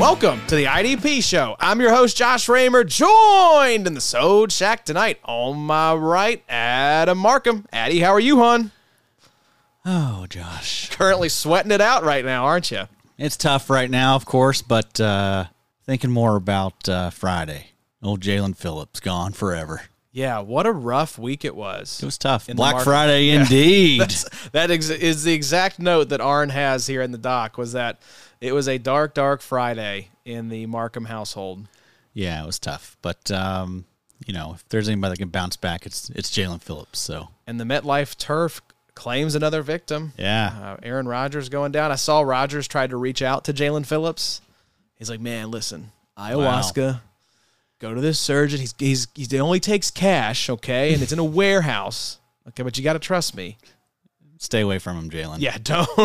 Welcome to the IDP Show. I'm your host, Josh Raymer, joined in the Sode Shack tonight. On my right, Adam Markham. Addy, how are you, hon? Oh, Josh. Currently sweating it out right now, aren't you? It's tough right now, of course, but thinking more about Friday. Old Jalen Phillips gone forever. Yeah, what a rough week it was. It was tough. Black Friday, indeed. That is the exact note that Arn has here in the doc, was that it was a dark, dark Friday in the Markham household. Yeah, it was tough. But, if there's anybody that can bounce back, it's Jalen Phillips. So. And the MetLife turf claims another victim. Yeah. Aaron Rodgers going down. I saw Rodgers tried to reach out to Jalen Phillips. He's like, man, listen, ayahuasca, go to this surgeon. He only takes cash, okay, and it's in a warehouse. Okay, but you got to trust me. Stay away from him, Jalen. Yeah,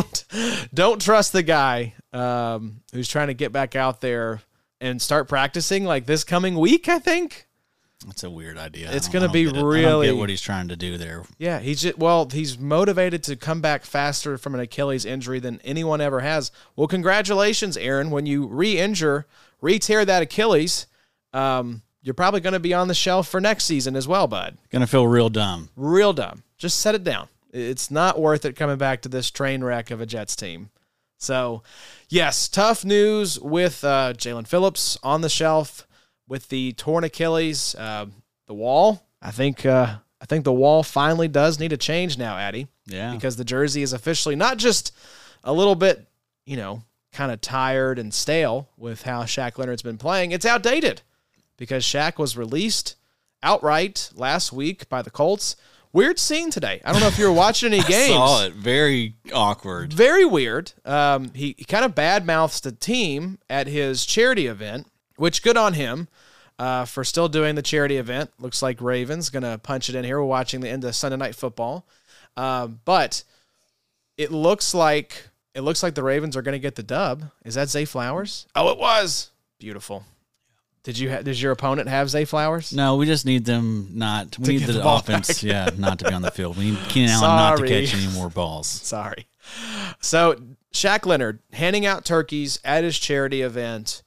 don't trust the guy who's trying to get back out there and start practicing like this coming week, I think. That's a weird idea. It's going to be really... I don't get what he's trying to do there. Yeah, he's motivated to come back faster from an Achilles injury than anyone ever has. Well, congratulations, Aaron. When you re-tear that Achilles, you're probably going to be on the shelf for next season as well, bud. Going to feel real dumb. Real dumb. Just set it down. It's not worth it coming back to this train wreck of a Jets team. So, yes, tough news with Jalen Phillips on the shelf with the torn Achilles. The wall, I think the wall finally does need a change now, Addy. Yeah. Because the jersey is officially not just a little bit, kind of tired and stale with how Shaq Leonard's been playing. It's outdated because Shaq was released outright last week by the Colts. Weird scene today. I don't know if you were watching any games. I saw it. Very awkward. Very weird. He kind of badmouths the team at his charity event, which good on him for still doing the charity event. Looks like Ravens going to punch it in here. We're watching the end of Sunday Night Football. But it looks like the Ravens are going to get the dub. Is that Zay Flowers? Oh, it was. Beautiful. Does your opponent have Zay Flowers? No, we just need them not. We need the offense, not to be on the field. We need Keenan Allen not to catch any more balls. Sorry. So Shaq Leonard handing out turkeys at his charity event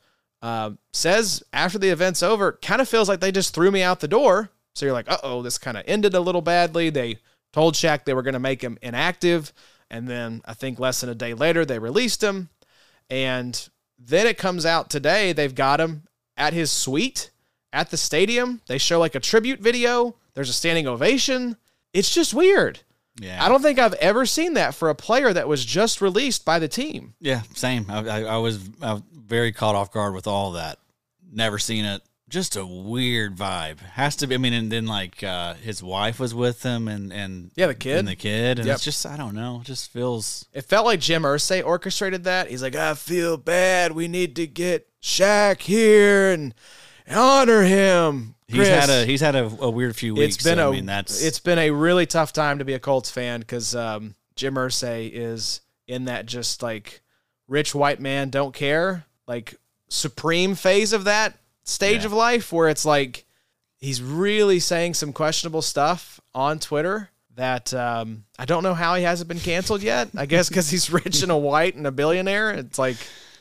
says after the event's over, kind of feels like they just threw me out the door. So you're like, this kind of ended a little badly. They told Shaq they were going to make him inactive, and then I think less than a day later they released him, and then it comes out today they've got him at his suite at the stadium. They show like a tribute video. There's a standing ovation. It's just weird. Yeah. I don't think I've ever seen that for a player that was just released by the team. Yeah, same. I was very caught off guard with all that. Never seen it. Just a weird vibe. Has to be. I mean, and then like his wife was with him, and the kid, and it's just, I don't know. It just feels. It felt like Jim Irsay orchestrated that. He's like, I feel bad. We need to get Shaq here and honor him. Chris, he's had a weird few weeks. It's been a really tough time to be a Colts fan because Jim Irsay is in that just like rich white man don't care, like supreme phase of that stage of life where it's like he's really saying some questionable stuff on Twitter that I don't know how he hasn't been canceled yet. I guess because he's rich and a white and a billionaire. It's like,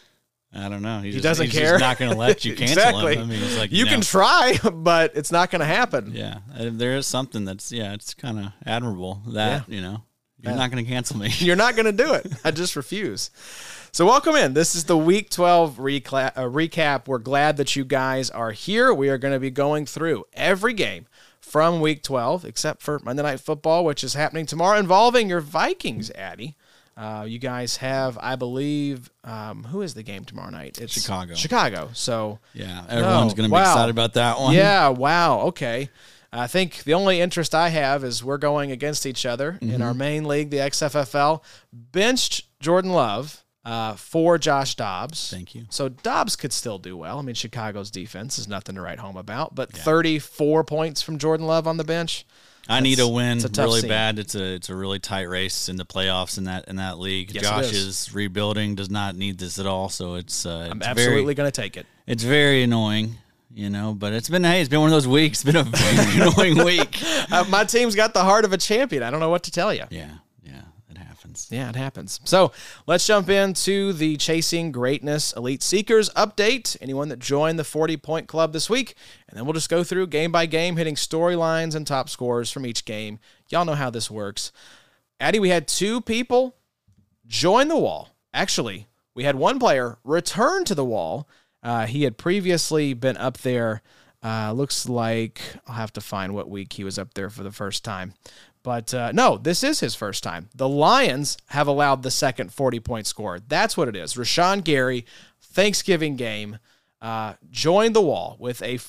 I don't know. He doesn't care. He's just not going to let you cancel exactly. him. I mean, it's like, you can try, but it's not going to happen. Yeah. There is something that's, it's kind of admirable that, you're not going to cancel me. You're not going to do it. I just refuse. So welcome in. This is the Week 12 recap. We're glad that you guys are here. We are going to be going through every game from Week 12, except for Monday Night Football, which is happening tomorrow, involving your Vikings, Addy. You guys have, I believe, who is the game tomorrow night? It's Chicago. So yeah, everyone's going to be excited about that one. Yeah, wow, okay. I think the only interest I have is we're going against each other in our main league, the XFFL. Benched Jordan Love for Josh Dobbs. Thank you. So Dobbs could still do well. I mean, Chicago's defense is nothing to write home about, but 34 points from Jordan Love on the bench. I need a win really scene. bad. It's a really tight race in the playoffs in that league. Yes, Josh is rebuilding, does not need this at all. So I'm absolutely going to take it. It's very annoying, but it's been one of those weeks. It's been a very annoying week. My team's got the heart of a champion. I don't know what to tell you. Yeah, it happens. happens. Yeah, it happens. So let's jump into the Chasing Greatness Elite Seekers update. Anyone that joined the 40-point club this week, and then we'll just go through game by game, hitting storylines and top scores from each game. Y'all know how this works. Addie, we had 2 people join the wall. Actually, we had 1 player return to the wall. He had previously been up there. Looks like I'll have to find what week he was up there for the first time. But no, this is his first time. The Lions have allowed the second 40-point score. That's what it is. Rashawn Gary, Thanksgiving game, joined the wall with a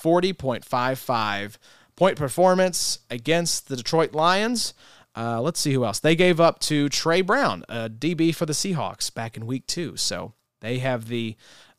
40.55-point performance against the Detroit Lions. Let's see who else. They gave up to Trey Brown, a DB for the Seahawks, back in week 2. So they have the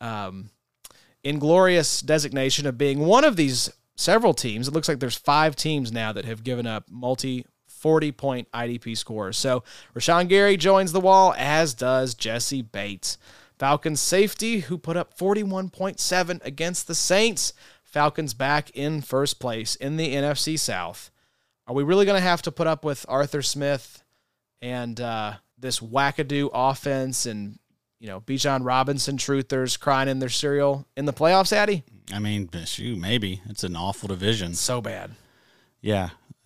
inglorious designation of being one of these several teams. It looks like there's 5 teams now that have given up multi-40-point IDP scores. So Rashawn Gary joins the wall, as does Jesse Bates. Falcons safety, who put up 41.7 against the Saints. Falcons back in first place in the NFC South. Are we really going to have to put up with Arthur Smith and this wackadoo offense and, Bijan Robinson truthers crying in their cereal in the playoffs, Addy? I mean, shoot, maybe. It's an awful division. So bad. Yeah.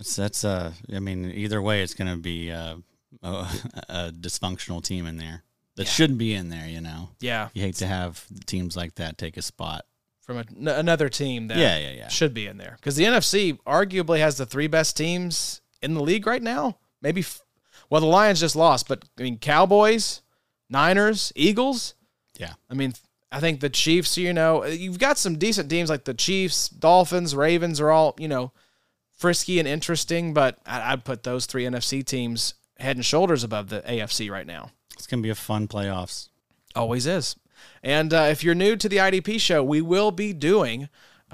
I mean, either way, it's going to be a dysfunctional team in there that shouldn't be in there, Yeah. You hate to have teams like that take a spot from another team that should be in there. Because the NFC arguably has the 3 best teams in the league right now. Maybe, the Lions just lost, but Cowboys, Niners, Eagles. Yeah. I think the Chiefs, you've got some decent teams like the Chiefs, Dolphins, Ravens are all, frisky and interesting, but I'd put those 3 NFC teams head and shoulders above the AFC right now. It's going to be a fun playoffs. Always is. And if you're new to the IDP show, we will be doing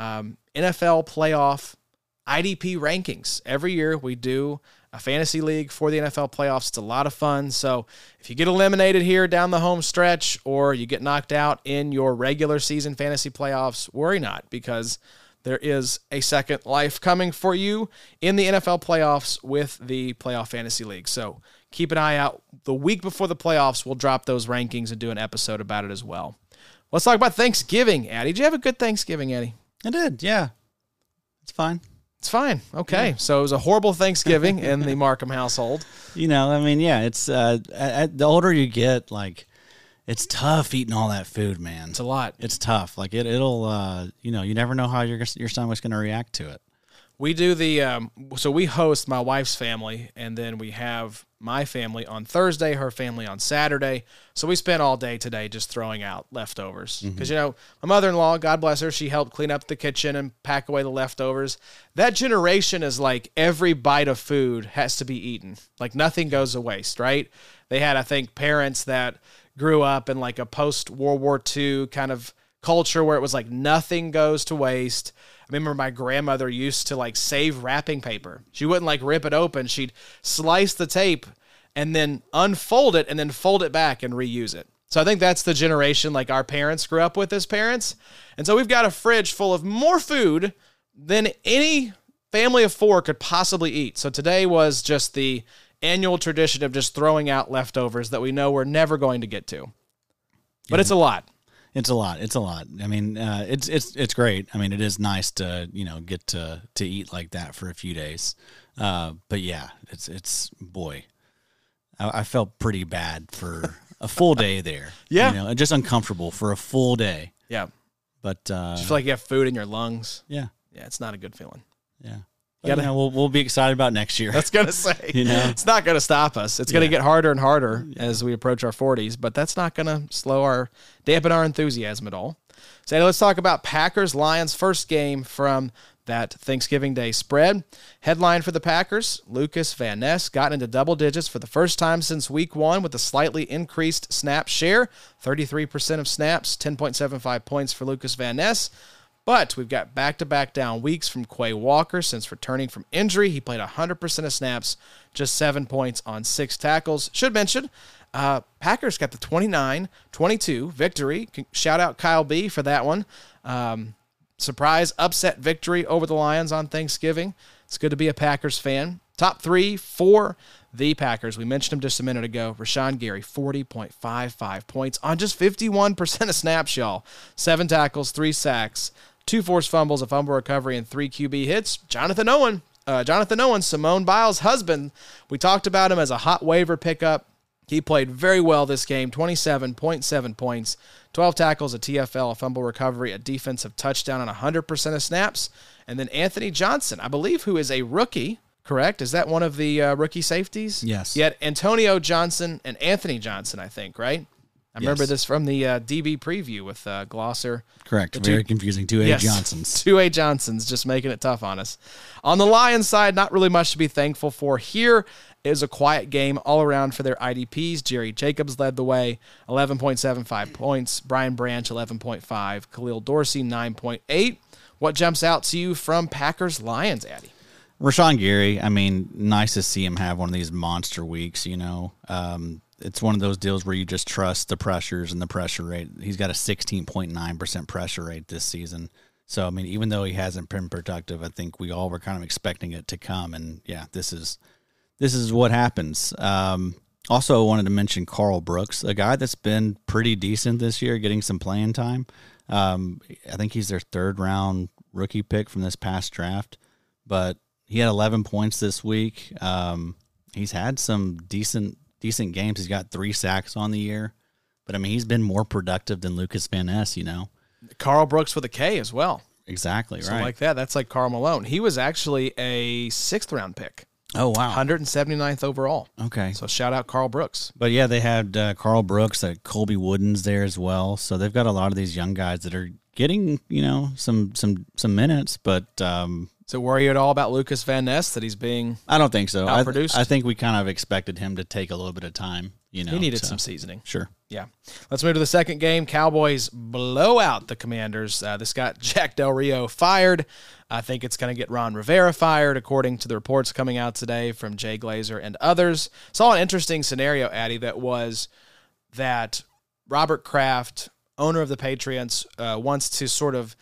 NFL playoff IDP rankings. Every year we do a fantasy league for the NFL playoffs. It's a lot of fun. So if you get eliminated here down the home stretch or you get knocked out in your regular season fantasy playoffs, worry not, because there is a second life coming for you in the NFL playoffs with the Playoff Fantasy League. So keep an eye out. The week before the playoffs, we'll drop those rankings and do an episode about it as well. Let's talk about Thanksgiving, Addie. Did you have a good Thanksgiving, Eddie? I did, yeah. It's fine. It's fine. Okay. Yeah. So it was a horrible Thanksgiving in the Markham household. It's the older you get, it's tough eating all that food, man. It's a lot. It's tough. It'll you never know how your stomach's going to react to it. We do so we host my wife's family, and then we have my family on Thursday, her family on Saturday. So we spent all day today just throwing out leftovers. Because, my mother-in-law, God bless her, she helped clean up the kitchen and pack away the leftovers. That generation is every bite of food has to be eaten. Nothing goes to waste, right? They had, I think, parents that grew up in a post-World War II kind of culture where it was nothing goes to waste. I remember my grandmother used to save wrapping paper. She wouldn't rip it open. She'd slice the tape and then unfold it and then fold it back and reuse it. So I think that's the generation our parents grew up with as parents. And so we've got a fridge full of more food than any family of 4 could possibly eat. So today was just the annual tradition of just throwing out leftovers that we know we're never going to get to. But it's a lot. It's a lot. It's it's great. It is nice to, get to eat like that for a few days. But yeah, boy, I felt pretty bad for a full day there. Yeah. Just uncomfortable for a full day. Yeah. But, you feel like you have food in your lungs. Yeah. Yeah. It's not a good feeling. Yeah. But, we'll be excited about next year. That's going to say, it's not going to stop us. It's going to get harder and harder as we approach our 40s, but that's not going to dampen our enthusiasm at all. So let's talk about Packers-Lions first game from that Thanksgiving Day spread. Headline for the Packers, Lucas Van Ness got into double digits for the first time since week 1 with a slightly increased snap share, 33% of snaps, 10.75 points for Lucas Van Ness. But we've got back-to-back down weeks from Quay Walker since returning from injury. He played 100% of snaps, just 7 points on 6 tackles. Should mention, Packers got the 29-22 victory. Shout out Kyle B for that one. Surprise upset victory over the Lions on Thanksgiving. It's good to be a Packers fan. Top 3 for the Packers. We mentioned him just a minute ago. Rashawn Gary, 40.55 points on just 51% of snaps, y'all. 7 tackles, 3 sacks, 2 forced fumbles, a fumble recovery, and 3 QB hits. Jonathan Owen, Simone Biles' husband, we talked about him as a hot waiver pickup. He played very well this game, 27.7 points, 12 tackles, a TFL, a fumble recovery, a defensive touchdown on 100% of snaps. And then Anthony Johnson, I believe, who is a rookie, correct? Is that one of the rookie safeties? Yes. Yet Antonio Johnson and Anthony Johnson, I think, right? I remember this from the DB preview with Glosser. Correct. Very confusing. 2A Johnsons. 2A Johnsons, just making it tough on us. On the Lions side, not really much to be thankful for here. It was a quiet game all around for their IDPs. Jerry Jacobs led the way, 11.75 points. Brian Branch, 11.5. Khalil Dorsey, 9.8. What jumps out to you from Packers-Lions, Addy? Rashawn Gary, I mean, nice to see him have one of these monster weeks, It's one of those deals where you just trust the pressures and the pressure rate. He's got a 16.9% pressure rate this season. So, I mean, even though he hasn't been productive, I think we all were kind of expecting it to come. And, yeah, this is what happens. Also, I wanted to mention Carl Brooks, a guy that's been pretty decent this year, getting some playing time. I think he's their 3rd-round rookie pick from this past draft. But he had 11 points this week. He's had some decent games. He's got 3 sacks on the year. But, I mean, he's been more productive than Lucas Van Ness, Carl Brooks with a K as well. Exactly, So right. like that. That's like Karl Malone. He was actually a 6th-round pick. Oh, wow. 179th overall. Okay. So shout out Carl Brooks. But, yeah, they had Carl Brooks, Colby Wooden's there as well. So they've got a lot of these young guys that are getting, some minutes. But so worry at all about Lucas Van Ness that he's being I don't think so. outproduced? I think we kind of expected him to take a little bit of time. He needed some seasoning. Sure. Yeah. Let's move to the second game. Cowboys blow out the Commanders. This got Jack Del Rio fired. I think it's going to get Ron Rivera fired, according to the reports coming out today from Jay Glazer and others. Saw an interesting scenario, Addy, that was that Robert Kraft, owner of the Patriots, wants to sort of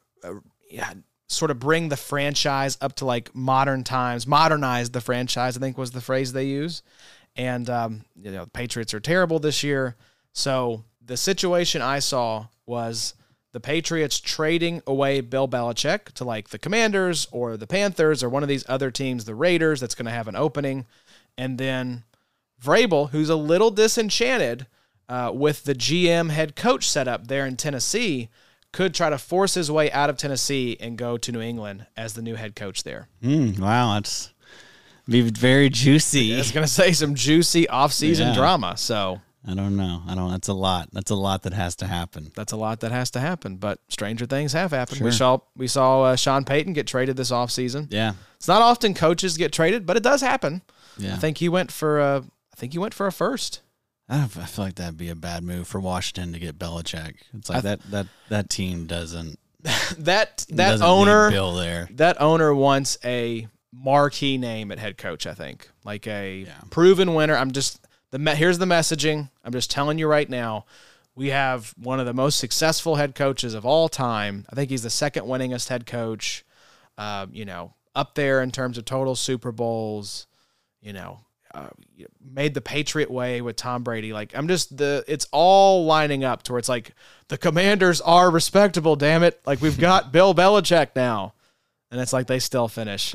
bring the franchise up to like modern times, modernize the franchise, I think was the phrase they use. And, the Patriots are terrible this year. So the situation I saw was the Patriots trading away Bill Belichick to like the Commanders or the Panthers or one of these other teams, the Raiders, that's going to have an opening. And then Vrabel, who's a little disenchanted with the GM head coach setup there in Tennessee, could try to force his way out of Tennessee and go to New England as the new head coach there. Wow, that's be very juicy. I was going to say some juicy off-season drama. So I don't know. That's a lot. That's a lot that has to happen. That's a lot that has to happen. But stranger things have happened. Sure. We saw Sean Payton get traded this offseason. Yeah, it's not often coaches get traded, but it does happen. Yeah, I think he went for a first. I feel like that'd be a bad move for Washington to get Belichick. It's like that team doesn't. that doesn't owner need Bill there. That owner wants a marquee name at head coach, I think. Like a proven winner. Here's the messaging. I'm just telling you right now. We have one of the most successful head coaches of all time. I think he's the 2nd winningest head coach, up there in terms of total Super Bowls, made the Patriot way with Tom Brady. Like it's all lining up to where it's like the Commanders are respectable, damn it. Like we've got Bill Belichick now. And it's like they still finish,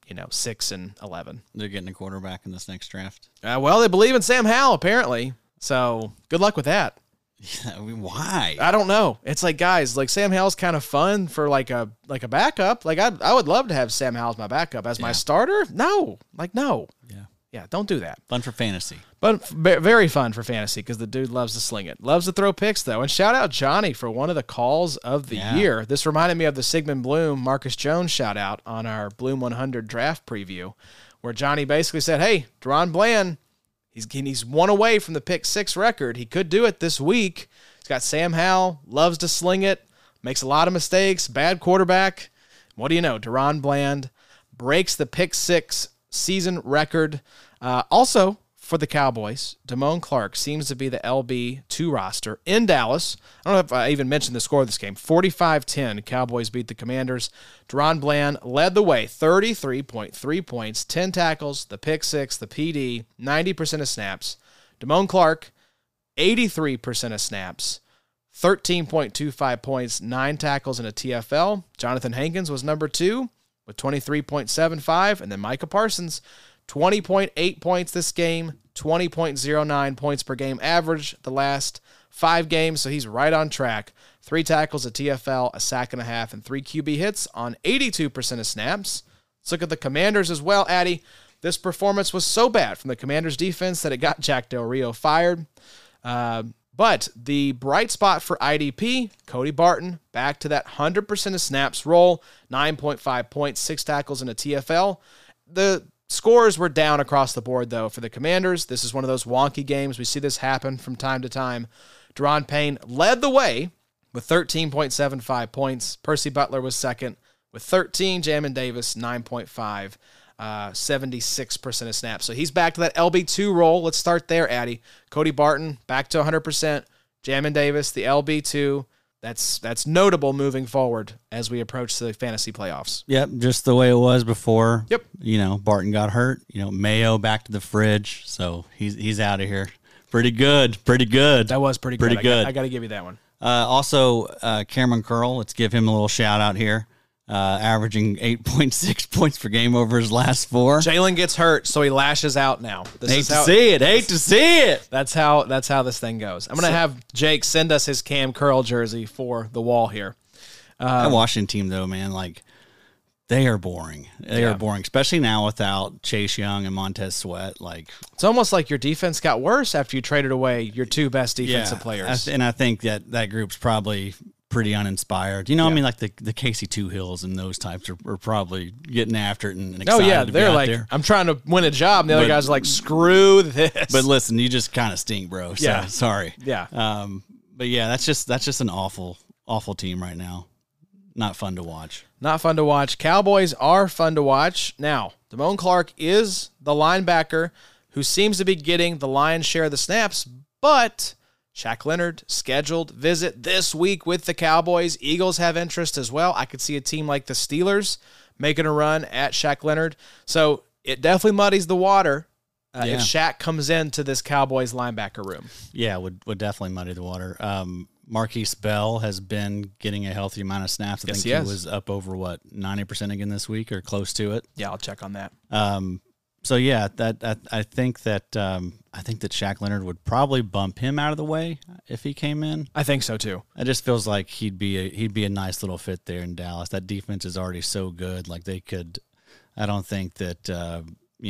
6-11. They're getting a quarterback in this next draft. Well, they believe in Sam Howell, apparently. So good luck with that. Yeah, why? I don't know. It's like, guys, like Sam Howell's kind of fun for like a backup. Like I would love to have Sam Howell as my backup. As my starter? No. No. Yeah, don't do that. Fun for fantasy. But very fun for fantasy because the dude loves to sling it. Loves to throw picks, though. And shout out Johnny for one of the calls of the year. This reminded me of the Sigmund Bloom, Marcus Jones shout out on our Bloom 100 draft preview, where Johnny basically said, hey, Deron Bland, he's one away from the pick 6 record. He could do it this week. He's got Sam Howell, loves to sling it, makes a lot of mistakes, bad quarterback. What do you know? Deron Bland breaks the pick 6 season record. Also, for the Cowboys, Damone Clark seems to be the LB2 roster in Dallas. I don't know if I even mentioned the score of this game. 45-10, Cowboys beat the Commanders. Deron Bland led the way, 33.3 points, 10 tackles, the pick six, the PD, 90% of snaps. Damone Clark, 83% of snaps, 13.25 points, 9 tackles, and a TFL. Jonathan Hankins was number 2 with 23.75, and then Micah Parsons, 20.8 points this game, 20.09 points per game average the last 5 games, so he's right on track. 3 tackles, a TFL, a sack and a half, and 3 QB hits on 82% of snaps. Let's look at the Commanders as well, Addy. This performance was so bad from the Commanders' defense that it got Jack Del Rio fired. But the bright spot for IDP, Cody Barton, back to that 100% of snaps role, 9.5 points, 6 tackles, and a TFL. The scores were down across the board, though, for the Commanders. This is one of those wonky games. We see this happen from time to time. Deron Payne led the way with 13.75 points. Percy Butler was second with 13. Jamin Davis, 9.5, 76% of snaps. So he's back to that LB2 role. Let's start there, Addy. Cody Barton, back to 100%. Jamin Davis, the LB2. That's notable moving forward as we approach the fantasy playoffs. Yep, just the way it was before. Yep. Barton got hurt. Mayo back to the fridge, so he's out of here. Pretty good. That was pretty good. I got to give you that one. Also, Cameron Curl, let's give him a little shout out here. Averaging 8.6 points per game over his last 4. Jalen gets hurt, so he lashes out now. Hate to see it. That's how this thing goes. I'm going to have Jake send us his Cam Curl jersey for the wall here. That Washington team, though, man, they are boring. They are boring, especially now without Chase Young and Montez Sweat. It's almost like your defense got worse after you traded away your 2 best defensive players. And I think that group's probably pretty uninspired. I mean, the Casey Two Hills and those types are probably getting after it and excited to be out there. I'm trying to win a job, and the other guys are like, screw this. But listen, you just kind of stink, bro. So, sorry. Yeah. But yeah, that's just an awful team right now. Not fun to watch. Not fun to watch. Cowboys are fun to watch. Now, Damone Clark is the linebacker who seems to be getting the lion's share of the snaps, but Shaq Leonard scheduled visit this week with the Cowboys. Eagles have interest as well. I could see a team like the Steelers making a run at Shaq Leonard. So it definitely muddies the water if Shaq comes into this Cowboys linebacker room. Yeah, would definitely muddy the water. Marquise Bell has been getting a healthy amount of snaps. I think he was up over 90% again this week or close to it. Yeah, I'll check on that. So yeah, I think that Shaq Leonard would probably bump him out of the way if he came in. I think so too. It just feels like he'd be a nice little fit there in Dallas. That defense is already so good. They could. I don't think that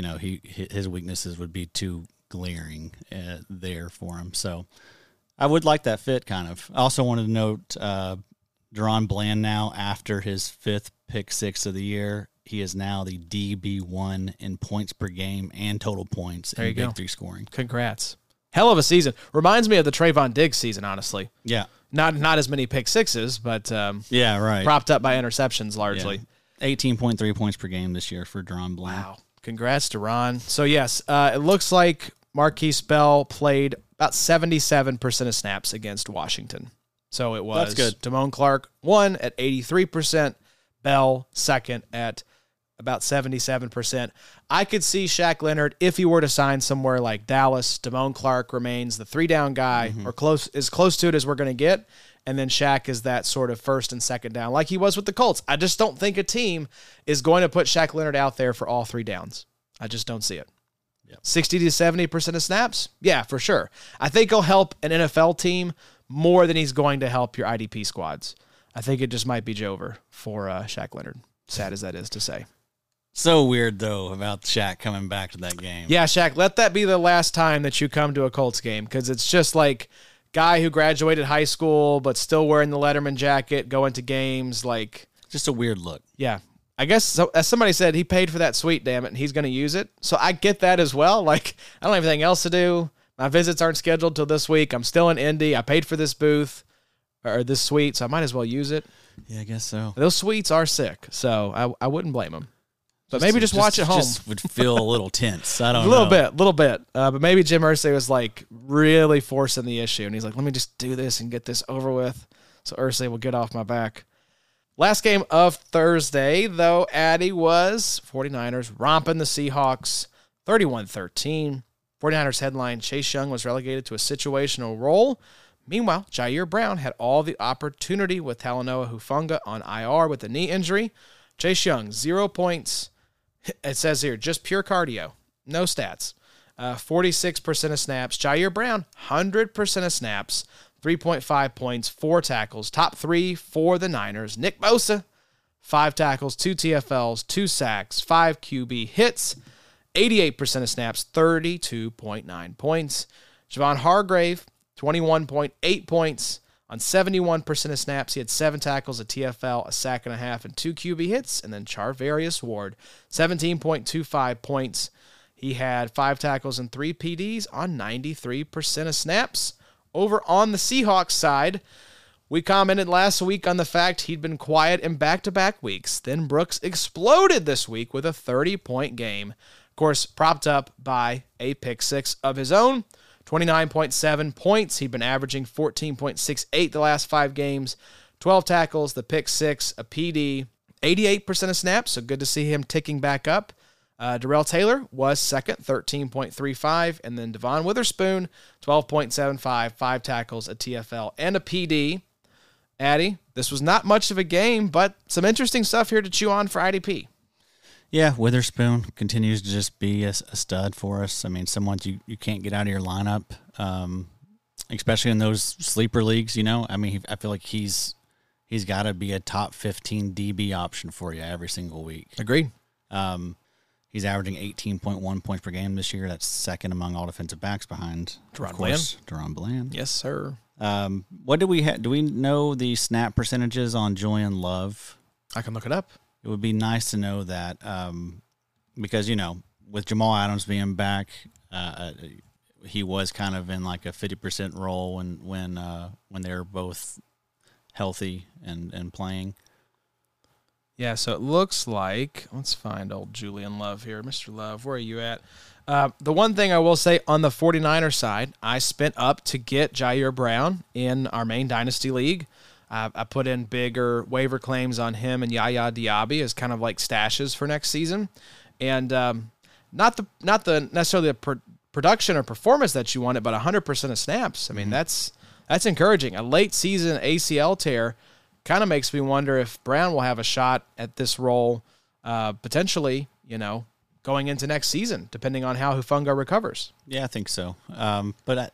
his weaknesses would be too glaring there for him. So I would like that fit kind of. I also wanted to note Deron Bland now after his 5th pick 6 of the year. He is now the DB1 in points per game and total points in Big 3 scoring. Congrats. Hell of a season. Reminds me of the Trayvon Diggs season, honestly. Yeah. Not as many pick 6s, but right. Propped up by interceptions largely. Yeah. 18.3 points per game this year for Deron Bland. Wow. Congrats, Deron. So, yes, it looks like Marquise Bell played about 77% of snaps against Washington. So it was Damone Clark 1 at 83%, Bell 2nd at about 77%. I could see Shaq Leonard, if he were to sign somewhere like Dallas, Damone Clark remains the 3-down guy, or as close to it as we're going to get, and then Shaq is that sort of 1st and 2nd down, like he was with the Colts. I just don't think a team is going to put Shaq Leonard out there for all 3 downs. I just don't see it. Yep. 60 to 70% of snaps? Yeah, for sure. I think he'll help an NFL team more than he's going to help your IDP squads. I think it just might be Jover for Shaq Leonard, sad as that is to say. So weird, though, about Shaq coming back to that game. Yeah, Shaq, let that be the last time that you come to a Colts game, because it's just like guy who graduated high school but still wearing the Letterman jacket, going to games, just a weird look. Yeah. I guess, so, as somebody said, he paid for that suite, damn it, and he's going to use it. So I get that as well. I don't have anything else to do. My visits aren't scheduled till this week. I'm still in Indy. I paid for this booth or this suite, so I might as well use it. Yeah, I guess so. Those suites are sick, so I wouldn't blame him. But maybe just watch at home. Just would feel a little tense. I don't A know. little bit. But maybe Jim Irsay was like really forcing the issue. And he's like, let me just do this and get this over with so Irsay will get off my back. Last game of Thursday, though, Addy, was 49ers romping the Seahawks 31-13. 49ers headline, Chase Young was relegated to a situational role. Meanwhile, Jair Brown had all the opportunity with Talanoa Hufanga on IR with a knee injury. Chase Young, 0 points. It says here, just pure cardio. No stats. 46% of snaps. Jair Brown, 100% of snaps. 3.5 points, 4 tackles. Top 3 for the Niners. Nick Bosa, 5 tackles, 2 TFLs, 2 sacks, 5 QB hits. 88% of snaps, 32.9 points. Javon Hargrave, 21.8 points. On 71% of snaps, he had 7 tackles, a TFL, a sack and a half, and 2 QB hits. And then Charvarius Ward, 17.25 points. He had 5 tackles and 3 PDs on 93% of snaps. Over on the Seahawks side, we commented last week on the fact he'd been quiet in back-to-back weeks. Then Brooks exploded this week with a 30-point game. Of course, propped up by a pick 6 of his own. 29.7 points. He'd been averaging 14.68 the last 5 games. 12 tackles, the pick 6, a PD, 88% of snaps, so good to see him ticking back up. Darrell Taylor was second, 13.35, and then Devon Witherspoon, 12.75, 5 tackles, a TFL, and a PD. Addy, this was not much of a game, but some interesting stuff here to chew on for IDP. Yeah, Witherspoon continues to just be a stud for us. I mean, someone you can't get out of your lineup, especially in those sleeper leagues, you know. I mean, I feel like he's got to be a top 15 DB option for you every single week. Agreed. He's averaging 18.1 points per game this year. That's second among all defensive backs behind, Deron Bland. Deron Bland. Yes, sir. What do we have? Do we know the snap percentages on Julian Love? I can look it up. It would be nice to know that because, you know, with Jamal Adams being back, he was kind of in like a 50% role when they were both healthy and playing. Yeah, so it looks like, let's find old Julian Love here. Mr. Love, where are you at? The one thing I will say on the 49ers side, I spent up to get Jair Brown in our main Dynasty League. I put in bigger waiver claims on him and Yaya Diaby as kind of like stashes for next season. And not the necessarily the production or performance that you wanted, but 100% of snaps. I mean, that's encouraging. A late season ACL tear kind of makes me wonder if Brown will have a shot at this role potentially, you know, going into next season, depending on how Hufanga recovers. Yeah, I think so. But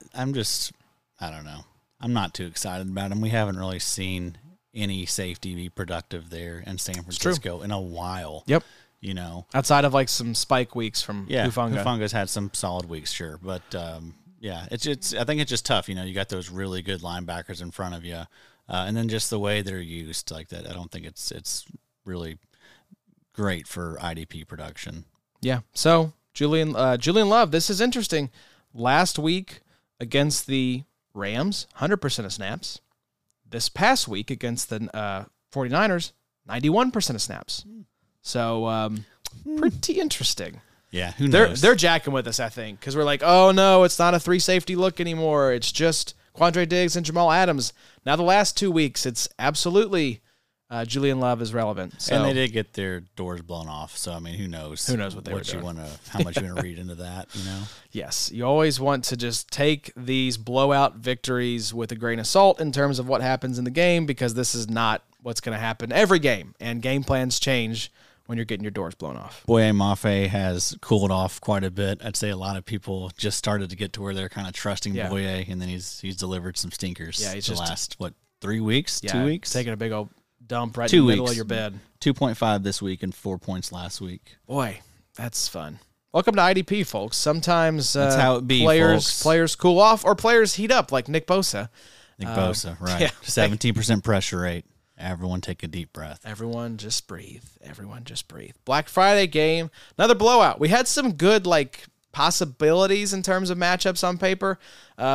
I don't know. I'm not too excited about him. We haven't really seen any safety be productive there in San Francisco in a while. Yep. You know, outside of like some spike weeks from Hufanga. Hufanga's had some solid weeks, sure, but yeah, it's. I think it's just tough. You know, you got those really good linebackers in front of you, and then just the way they're used like that. I don't think it's really great for IDP production. Yeah. So Julian Love, this is interesting. Last week against the Rams, 100% of snaps. This past week against the 49ers, 91% of snaps. So pretty interesting. Yeah, who knows? They're jacking with us, I think, because we're like, oh, no, it's not a 3 safety look anymore. It's just Quandre Diggs and Jamal Adams. Now the last 2 weeks, it's absolutely Julian Love is relevant. So. And they did get their doors blown off. So, I mean, who knows? Who knows what they were doing. How much you want to read into that, you know? Yes. You always want to just take these blowout victories with a grain of salt in terms of what happens in the game, because this is not what's going to happen every game. And game plans change when you're getting your doors blown off. Boye Mafe has cooled off quite a bit. I'd say a lot of people just started to get to where they're kind of trusting Boye, and then he's delivered some stinkers. Yeah, he's the last 3 weeks, 2 weeks, taking a big old dump right in the middle of your bed. 2.5 this week and 4 points last week. Boy, that's fun. Welcome to IDP, folks. Sometimes that's how it be, players cool off or players heat up, like Nick Bosa. Bosa, right? Yeah. 17% pressure rate. Everyone take a deep breath. Everyone just breathe. Everyone just breathe. Black Friday game, another blowout. We had some good possibilities in terms of matchups on paper, but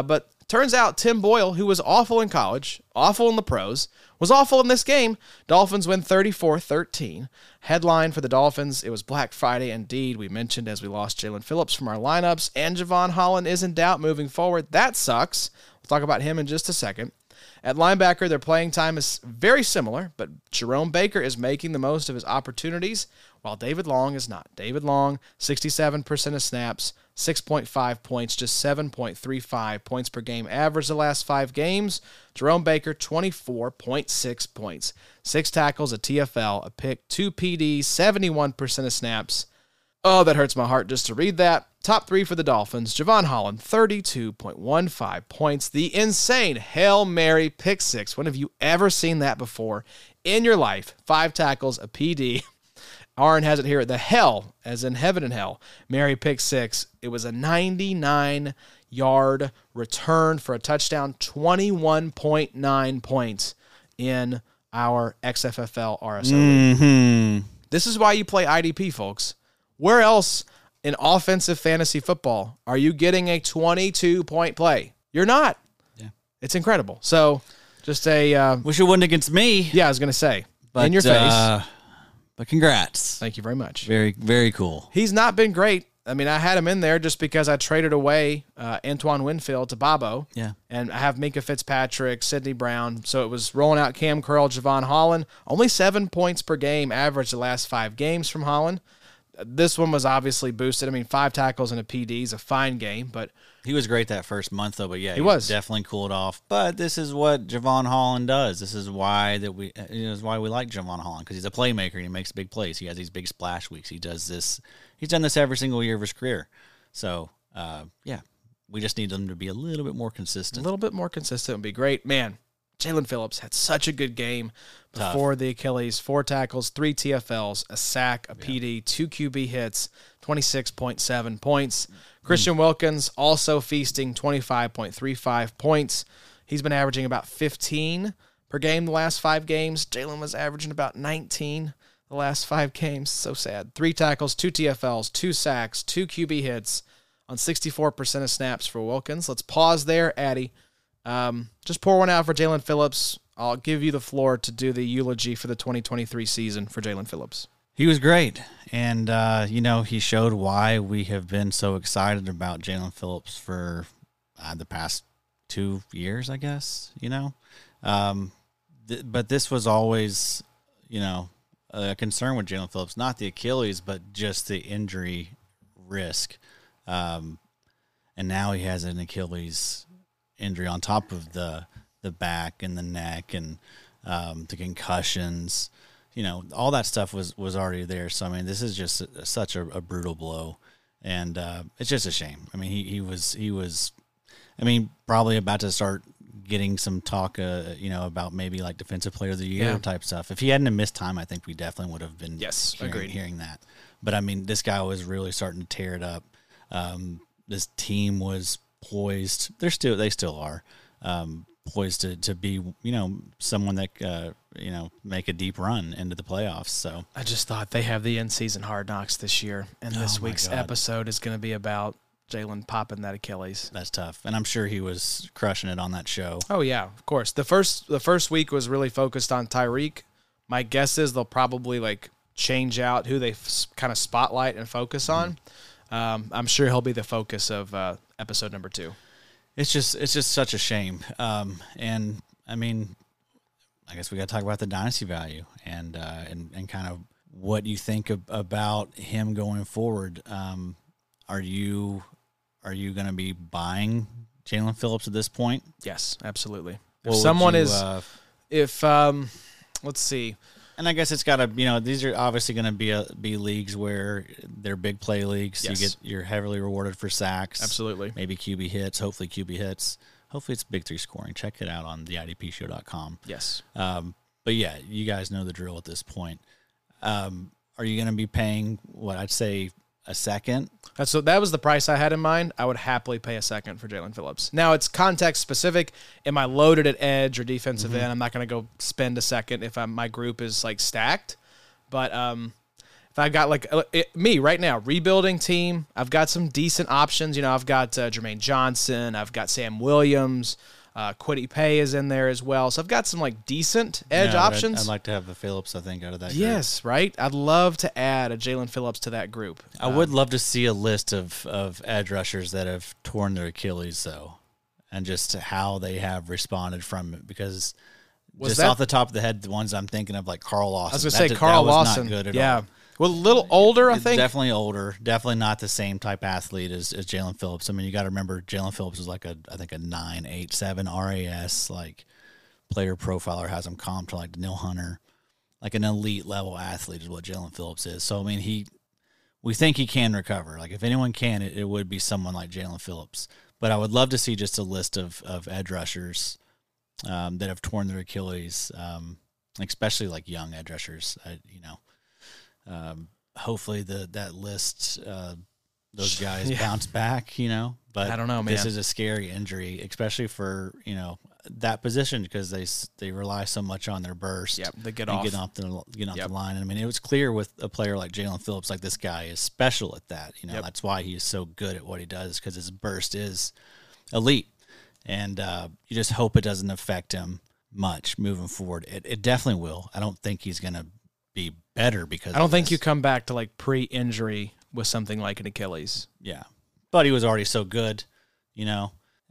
Turns out Tim Boyle, who was awful in college, awful in the pros, was awful in this game. Dolphins win 34-13. Headline for the Dolphins, it was Black Friday indeed. We mentioned as we lost Jaelan Phillips from our lineups, and Javon Holland is in doubt moving forward. That sucks. We'll talk about him in just a second. At linebacker, their playing time is very similar, but Jerome Baker is making the most of his opportunities, while David Long is not. David Long, 67% of snaps, 6.5 points, just 7.35 points per game average the last 5 games. Jerome Baker, 24.6 points, 6 tackles, a TFL, a pick, 2 PDs, 71% of snaps. Oh, that hurts my heart just to read that. Top 3 for the Dolphins. Javon Holland, 32.15 points. The insane Hail Mary pick 6. When have you ever seen that before in your life? 5 tackles, a PD. Aaron has it here. The hell, as in heaven and hell, Mary pick 6. It was a 99-yard return for a touchdown, 21.9 points in our XFFL RSO league. This is why you play IDP, folks. Where else in offensive fantasy football are you getting a 22-point play? You're not. Yeah. It's incredible. So just a... Wish it wasn't against me. Yeah, I was going to say. But, in your face. But congrats. Thank you very much. Very, very cool. He's not been great. I mean, I had him in there just because I traded away Antoine Winfield to Bobo. Yeah. And I have Minka Fitzpatrick, Sidney Brown. So it was rolling out Cam Curl, Javon Holland. Only 7 points per game average the last 5 games from Holland. This one was obviously boosted. I mean, 5 tackles and a PD is a fine game, but he was great that first month, though. But yeah, he was definitely cooled off. But this is what Javon Holland does. This is why we like Javon Holland, because he's a playmaker and he makes big plays. He has these big splash weeks. He does this. He's done this every single year of his career. So yeah, we just need him to be a little bit more consistent. A little bit more consistent would be great, man. Jaelan Phillips had such a good game before the Achilles. 4 tackles, 3 TFLs, a sack, a PD, 2 QB hits, 26.7 points. Christian Wilkins also feasting 25.35 points. He's been averaging about 15 per game the last 5 games. Jaelan was averaging about 19 the last 5 games. So sad. 3 tackles, 2 TFLs, 2 sacks, 2 QB hits on 64% of snaps for Wilkins. Let's pause there, Addy. Just pour one out for Jaelan Phillips. I'll give you the floor to do the eulogy for the 2023 season for Jaelan Phillips. He was great, and he showed why we have been so excited about Jaelan Phillips for the past 2 years, I guess. But this was always, a concern with Jaelan Phillips, not the Achilles, but just the injury risk. And now he has an Achilles injury on top of the back and the neck and the concussions. All that stuff was already there. So, I mean, this is just such a brutal blow, and it's just a shame. I mean, he was, probably about to start getting some talk, about maybe like defensive player of the year type stuff. If he hadn't missed time, I think we definitely would have been hearing that. But I mean, this guy was really starting to tear it up. This team was poised. They still are poised to be, someone that, make a deep run into the playoffs. So I just thought they have the in-season Hard Knocks this year, and this week's episode is going to be about Jaelan popping that Achilles. That's tough, and I'm sure he was crushing it on that show. Oh yeah, of course. The first week was really focused on Tyreek. My guess is they'll probably change out who they kind of spotlight and focus on. I'm sure he'll be the focus of episode number 2. It's just such a shame. And I mean, I guess we got to talk about the dynasty value and kind of what you think about him going forward. Are you going to be buying Jaelan Phillips at this point? Yes, absolutely. Let's see. And I guess it's got to, these are obviously going to be leagues where they're big play leagues. Yes. You're heavily rewarded for sacks. Absolutely. Maybe QB hits, hopefully QB hits. Hopefully it's Big 3 scoring. Check it out on the IDPshow.com. Yes. But yeah, you guys know the drill at this point. Are you going to be paying what I'd say a second? So that was the price I had in mind. I would happily pay a second for Jaelan Phillips. Now, it's context specific. Am I loaded at edge or defensive end? I'm not going to go spend a second if my group is stacked. But If I got like me right now, rebuilding team, I've got some decent options. I've got Jermaine Johnson. I've got Sam Williams. Kwity Paye is in there as well. So I've got some like decent edge options. I'd like to have the Phillips, I think, out of that group. Yes, right? I'd love to add a Jalen Phillips to that group. I would love to see a list of edge rushers that have torn their Achilles, though, and just how they have responded from it. Because off the top of the head, the ones I'm thinking of, like Carl Lawson. I was going to say Carl Lawson. Not good at all. Well, a little older, I think. Definitely older. Definitely not the same type athlete as Jalen Phillips. I mean, you got to remember Jalen Phillips is like I think a 9.87 RAS. Like player profiler has him comped to like Danielle Hunter, like an elite level athlete is what Jalen Phillips is. So I mean, we think he can recover. Like if anyone can, it would be someone like Jalen Phillips. But I would love to see just a list of edge rushers that have torn their Achilles, especially like young edge rushers. Hopefully that list, those guys bounce back, but I don't know, man. This is a scary injury, especially for, that position because they rely so much on their burst. Yep, they getting off the line. And I mean, it was clear with a player like Jalen Phillips, like this guy is special at that. That's why he is so good at what he does because his burst is elite. And you just hope it doesn't affect him much moving forward. It definitely will. I don't think he's going to be better because I don't think you come back to like pre-injury with something like an Achilles. Yeah. But he was already so good, 90%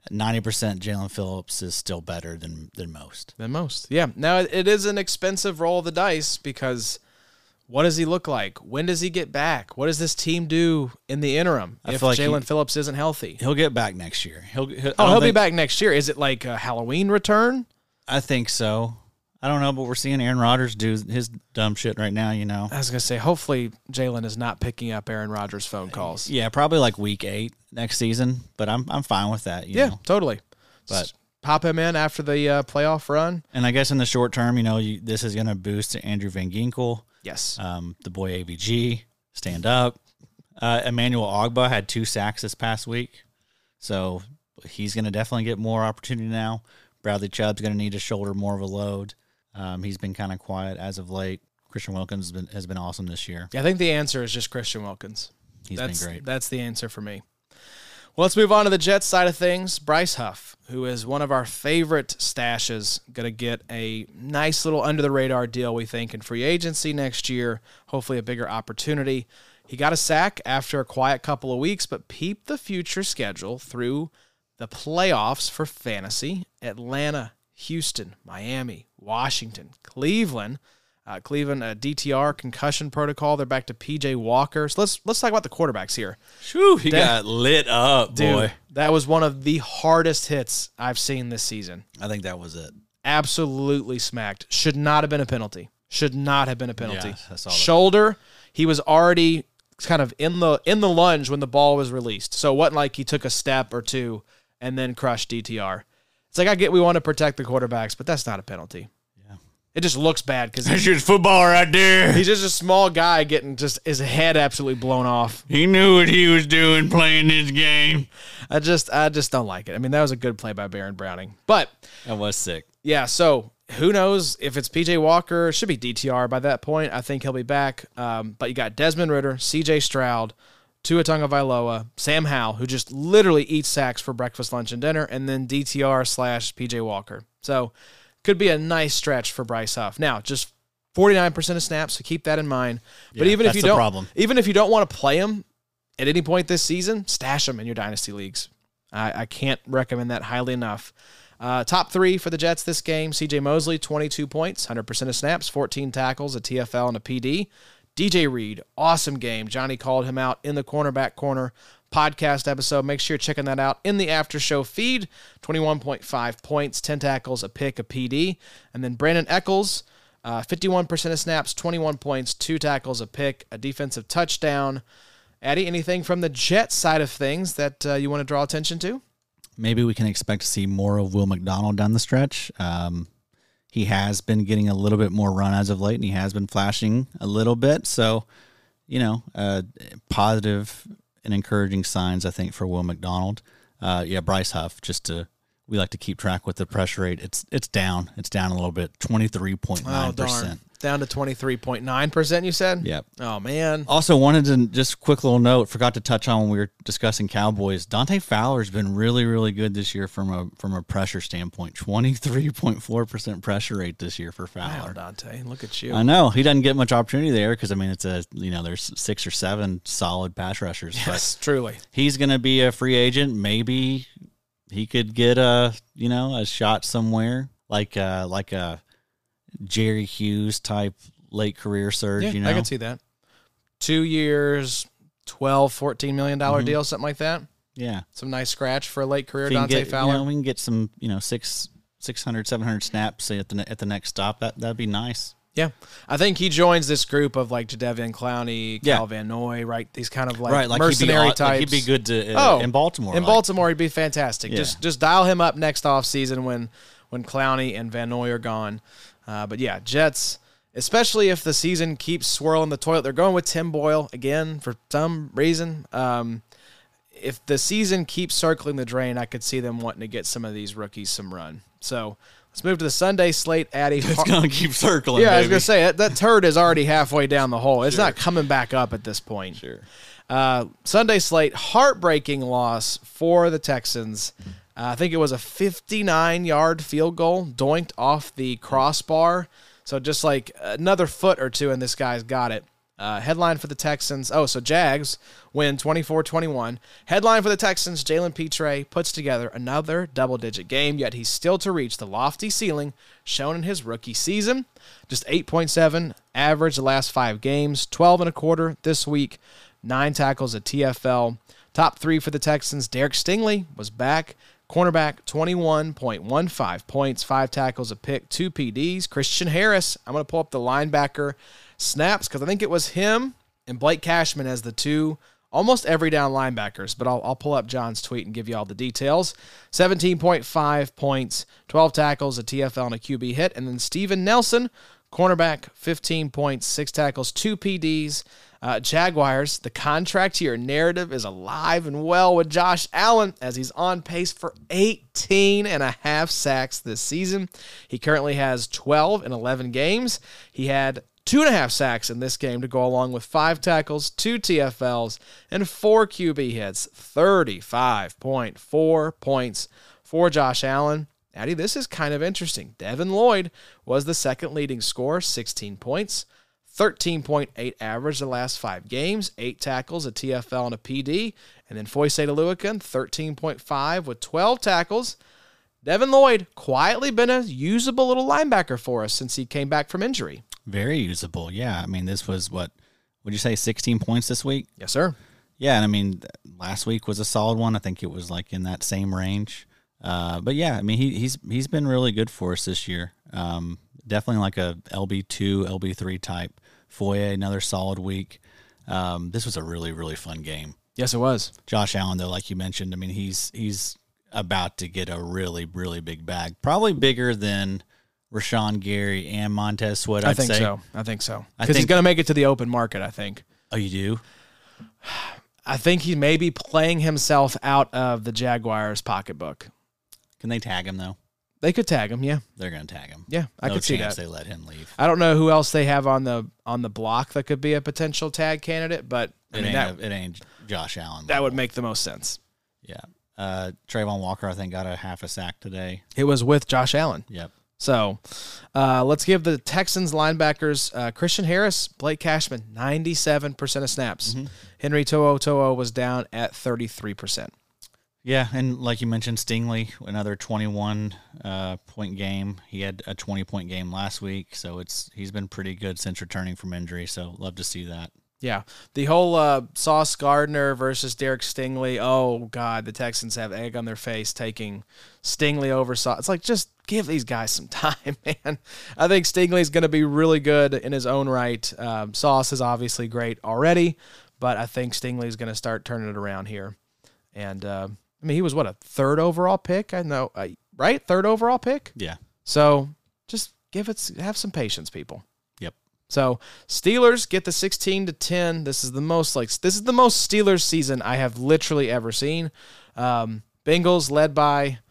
Jalen Phillips is still better than most. Yeah. Now it is an expensive roll of the dice because what does he look like? When does he get back? What does this team do in the interim if like Jalen Phillips isn't healthy? He'll get back next year. He'll be back next year. Is it like a Halloween return? I think so. I don't know, but we're seeing Aaron Rodgers do his dumb shit right now, I was going to say, hopefully Jalen is not picking up Aaron Rodgers' phone calls. Yeah, probably like week 8 next season, but I'm fine with that. You know? Totally. But pop him in after the playoff run. And I guess in the short term, this is going to boost Andrew Van Ginkel. Yes. The boy AVG, stand up. Emmanuel Ogbah had 2 sacks this past week, so he's going to definitely get more opportunity now. Bradley Chubb's going to need to shoulder more of a load. He's been kind of quiet as of late. Christian Wilkins has been awesome this year. Yeah, I think the answer is just Christian Wilkins. He's been great. That's the answer for me. Well, let's move on to the Jets side of things. Bryce Huff, who is one of our favorite stashes, going to get a nice little under-the-radar deal, we think, in free agency next year. Hopefully a bigger opportunity. He got a sack after a quiet couple of weeks, but peep the future schedule through the playoffs for fantasy. Atlanta, Houston, Miami, Washington, Cleveland. Cleveland, DTR, concussion protocol. They're back to P.J. Walker. So let's talk about the quarterbacks here. Whew, he got lit up, dude, boy. That was one of the hardest hits I've seen this season. I think that was it. Absolutely smacked. Should not have been a penalty. Yeah, I saw that. Shoulder, he was already kind of in the lunge when the ball was released. So it wasn't like he took a step or two and then crushed DTR. It's like, I get we want to protect the quarterbacks, but that's not a penalty. Yeah. It just looks bad because that's just football right there. He's just a small guy getting just his head absolutely blown off. He knew what he was doing playing this game. I just don't like it. I mean, that was a good play by Baron Browning. But that was sick. Yeah, so who knows if it's PJ Walker? It should be DTR by that point. I think he'll be back. But you got Desmond Ridder, CJ Stroud, Tua Tagovailoa, Sam Howell, who just literally eats sacks for breakfast, lunch, and dinner, and then DTR/PJ Walker. So could be a nice stretch for Bryce Huff. Now, just 49% of snaps, so keep that in mind. But even if you don't want to play him at any point this season, stash him in your dynasty leagues. I can't recommend that highly enough. Top 3 for the Jets this game: CJ Mosley, 22 points, 100% of snaps, 14 tackles, a TFL, and a PD. DJ Reed, awesome game. Johnny called him out in the Cornerback Corner podcast episode. Make sure you're checking that out in the after show feed. 21.5 points, 10 tackles, a pick, a PD. And then Brandon Eccles, 51% of snaps, 21 points, 2 tackles, a pick, a defensive touchdown. Addy, anything from the Jets side of things that you want to draw attention to? Maybe we can expect to see more of Will McDonald down the stretch. He has been getting a little bit more run as of late, and he has been flashing a little bit. So, positive and encouraging signs, I think, for Will McDonald. Bryce Huff, we like to keep track with the pressure rate. It's down. It's down a little bit, 23.9%. Down to 23.9%, you said? Yep. Oh, man. Also wanted to just quick little note, forgot to touch on when we were discussing Cowboys. Dante Fowler's been really, really good this year from a pressure standpoint. 23.4% pressure rate this year for Fowler. Wow, Dante, look at you. I know. He doesn't get much opportunity there because, I mean, it's there's 6 or 7 solid pass rushers. Yes, truly. He's going to be a free agent. Maybe he could get a shot somewhere like a Jerry Hughes type late career surge. Yeah, I could see that. 2 years, $12-14 million deal, something like that. Yeah, some nice scratch for a late career Dante Fowler. We can get some 600, 700 snaps at the next stop. That'd be nice. Yeah, I think he joins this group of like Jadeveon Clowney, Cal Van Noy, right? These kind of like mercenary types. Like he'd be good to in Baltimore. In Baltimore, he'd be fantastic. Yeah. Just dial him up next offseason when Clowney and Van Noy are gone. But yeah, Jets, especially if the season keeps swirling the toilet, they're going with Tim Boyle again for some reason. If the season keeps circling the drain, I could see them wanting to get some of these rookies some run. So let's move to the Sunday slate. It's going to keep circling. Yeah, baby. I was going to say, that turd is already halfway down the hole. It's not coming back up at this point. Sure. Sunday slate, heartbreaking loss for the Texans. I think it was a 59-yard field goal doinked off the crossbar. So just like another foot or two, and this guy's got it. Headline for the Texans. So Jags win 24-21. Headline for the Texans, Jalen Petre puts together another double-digit game, yet he's still to reach the lofty ceiling shown in his rookie season. Just 8.7 average the last 5 games, 12.25 this week, 9 tackles at TFL. Top 3 for the Texans, Derek Stingley was back. Cornerback, 21.15 points, 5 tackles, a pick, 2 PDs. Christian Harris, I'm going to pull up the linebacker snaps because I think it was him and Blake Cashman as the 2 almost every down linebackers, but I'll pull up John's tweet and give you all the details. 17.5 points, 12 tackles, a TFL and a QB hit. And then Steven Nelson, cornerback, 15 points, 6 tackles, 2 PDs. Jaguars, the contract year narrative is alive and well with Josh Allen as he's on pace for 18.5 sacks this season. He currently has 12 in 11 games. He had 2.5 sacks in this game to go along with 5 tackles, 2 TFLs, and 4 QB hits. 35.4 points for Josh Allen. Addy, this is kind of interesting. Devin Lloyd was the second leading scorer, 16 points. 13.8 average the last 5 games, 8 tackles, a TFL, and a PD. And then Foyce Oluokun, 13.5 with 12 tackles. Devin Lloyd, quietly been a usable little linebacker for us since he came back from injury. Very usable, yeah. I mean, this was, would you say 16 points this week? Yes, sir. Yeah, and I mean, last week was a solid one. I think it was like in that same range. But yeah, I mean, he's been really good for us this year. Definitely like a LB2, LB3 type. Foye, another solid week. This was a really, really fun game. Yes, it was. Josh Allen, though, like you mentioned, I mean, he's about to get a really, really big bag. Probably bigger than Rashawn Gary and Montez Sweat, I'd say. I think so. Because he's going to make it to the open market, I think. Oh, you do? I think he may be playing himself out of the Jaguars' pocketbook. Can they tag him, though? They could tag him, yeah. They're going to tag him. Yeah, I could see that. No chance they let him leave. I don't know who else they have on the block that could be a potential tag candidate, but it ain't Josh Allen. That would make the most sense. Yeah. Trayvon Walker, I think, got a half a sack today. It was with Josh Allen. Yep. So let's give the Texans linebackers Christian Harris, Blake Cashman, 97% of snaps. Mm-hmm. Henry To'o was down at 33%. Yeah, and like you mentioned, Stingley, another 21-point game. He had a 20-point game last week, so he's been pretty good since returning from injury, so love to see that. Yeah, the whole Sauce Gardner versus Derek Stingley, oh, God, the Texans have egg on their face taking Stingley over Sauce. It's like, just give these guys some time, man. I think Stingley's going to be really good in his own right. Sauce is obviously great already, but I think Stingley's going to start turning it around here. And, I mean, he was, a third overall pick? I know, right? Third overall pick? Yeah. So just have some patience, people. Yep. So Steelers get the 16-10. This is the most Steelers season I have literally ever seen. Bengals led by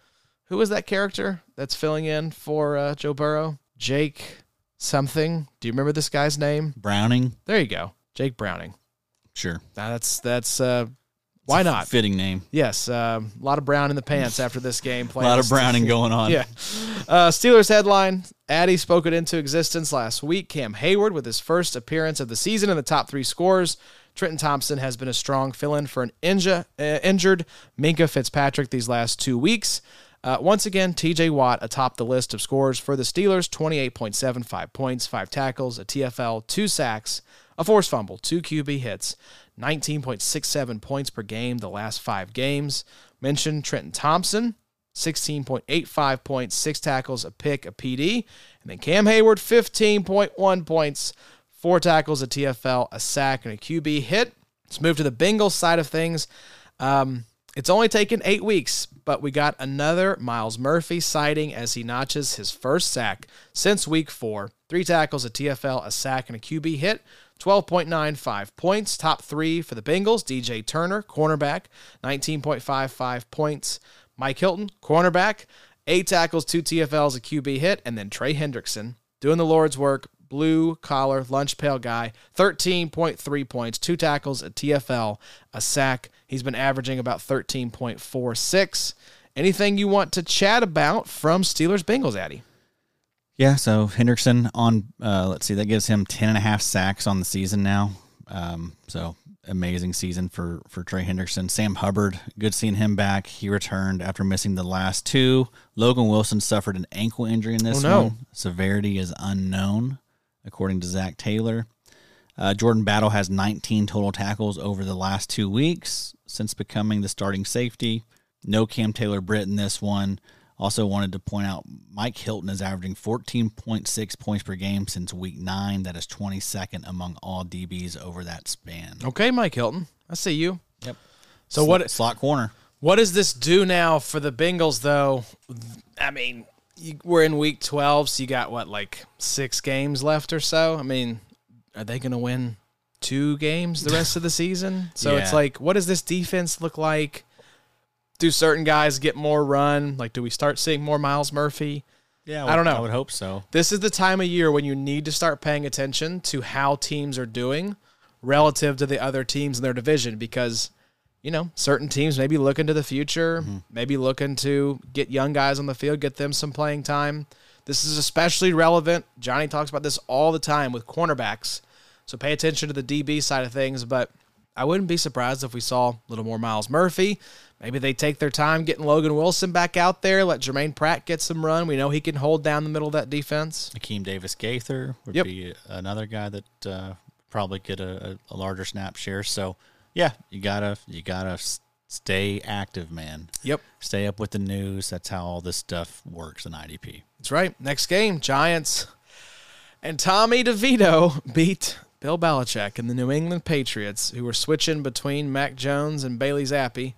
who is that character that's filling in for Joe Burrow? Jake something. Do you remember this guy's name? Browning. There you go. Jake Browning. Sure. That's why not? Fitting name. Yes, a lot of brown in the pants after this game. A lot of Browning going on. Yeah. Steelers headline, Addy spoke it into existence last week. Cam Hayward with his first appearance of the season in the top 3 scorers. Trenton Thompson has been a strong fill-in for an injured Minkah Fitzpatrick these last 2 weeks. Once again, TJ Watt atop the list of scorers for the Steelers, 28.75 points, 5 tackles, a TFL, 2 sacks, a forced fumble, 2 QB hits, 19.67 points per game the last 5 games. Mentioned Trenton Thompson, 16.85 points, 6 tackles, a pick, a PD. And then Cam Hayward, 15.1 points, 4 tackles, a TFL, a sack, and a QB hit. Let's move to the Bengals side of things. It's only taken 8 weeks, but we got another Myles Murphy sighting as he notches his first sack since week 4. 3 tackles, a TFL, a sack, and a QB hit. 12.95 points. Top 3 for the Bengals. DJ Turner, cornerback, 19.55 points. Mike Hilton, cornerback, 8 tackles, 2 TFLs, a QB hit. And then Trey Hendrickson, doing the Lord's work, blue-collar, lunch pail guy, 13.3 points, 2 tackles, a TFL, a sack. He's been averaging about 13.46. Anything you want to chat about from Steelers-Bengals, Addy? Yeah, so Hendrickson on, let's see, that gives him 10.5 sacks on the season now. So amazing season for Trey Hendrickson. Sam Hubbard, good seeing him back. He returned after missing the last 2. Logan Wilson suffered an ankle injury in this one. Severity is unknown, according to Zach Taylor. Jordan Battle has 19 total tackles over the last 2 weeks since becoming the starting safety. No Cam Taylor-Britt in this one. Also wanted to point out Mike Hilton is averaging 14.6 points per game since week 9. That is 22nd among all DBs over that span. Okay, Mike Hilton. I see you. Yep. So slot corner. What does this do now for the Bengals, though? I mean, we're in week 12, so you got, 6 games left or so? I mean, are they going to win 2 games the rest of the season? So It's like, what does this defense look like? Do certain guys get more run? Do we start seeing more Myles Murphy? Yeah, I don't know. I would hope so. This is the time of year when you need to start paying attention to how teams are doing relative to the other teams in their division because, certain teams may be looking to the future, maybe looking to get young guys on the field, get them some playing time. This is especially relevant. Johnny talks about this all the time with cornerbacks, so pay attention to the DB side of things, but I wouldn't be surprised if we saw a little more Myles Murphy. Maybe they take their time getting Logan Wilson back out there, let Jermaine Pratt get some run. We know he can hold down the middle of that defense. Akeem Davis-Gaither would be another guy that probably get a larger snap share. So, yeah, you gotta stay active, man. Yep. Stay up with the news. That's how all this stuff works in IDP. That's right. Next game, Giants. And Tommy DeVito beat Bill Belichick and the New England Patriots, who were switching between Mac Jones and Bailey Zappi.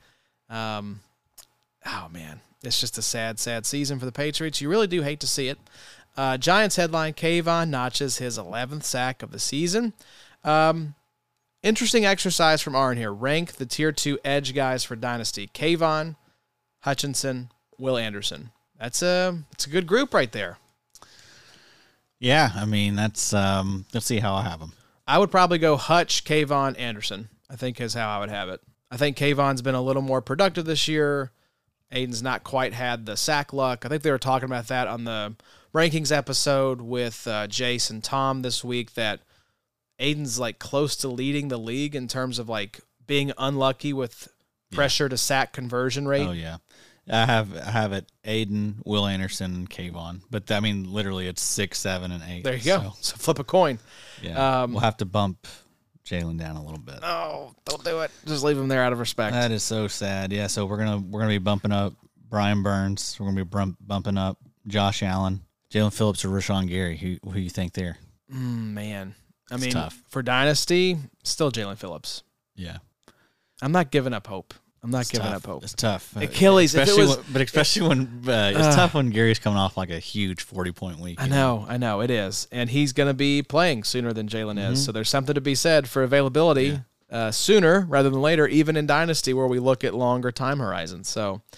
Man, it's just a sad, sad season for the Patriots. You really do hate to see it. Giants headline, Kayvon notches his 11th sack of the season. Interesting exercise from Arn here. Rank the tier 2 edge guys for Dynasty. Kayvon, Hutchinson, Will Anderson. It's a good group right there. Yeah, I mean, that's let's see how I have them. I would probably go Hutch, Kayvon, Anderson, I think is how I would have it. I think Kayvon's been a little more productive this year. Aiden's not quite had the sack luck. I think they were talking about that on the rankings episode with Jace and Tom this week, that Aiden's close to leading the league in terms of being unlucky with pressure to sack conversion rate. Oh, yeah. I have it Aiden, Will Anderson, and Kayvon. But, I mean, literally it's 6, 7, and 8. There you go. So flip a coin. Yeah. We'll have to bump Jalen down a little bit. Oh, don't do it. Just leave him there out of respect. That is so sad. Yeah, so we're gonna be bumping up Brian Burns. We're gonna be bumping up Josh Allen, Jalen Phillips, or Rashawn Gary. Who you think there? Man, I mean, tough. For Dynasty, still Jalen Phillips. Yeah, I'm not giving up hope. It's tough. It's tough. Achilles, especially when it's tough when Gary's coming off a huge 40-point week. I know, it is, and he's going to be playing sooner than Jalen is. So there's something to be said for availability sooner rather than later, even in Dynasty where we look at longer time horizons. So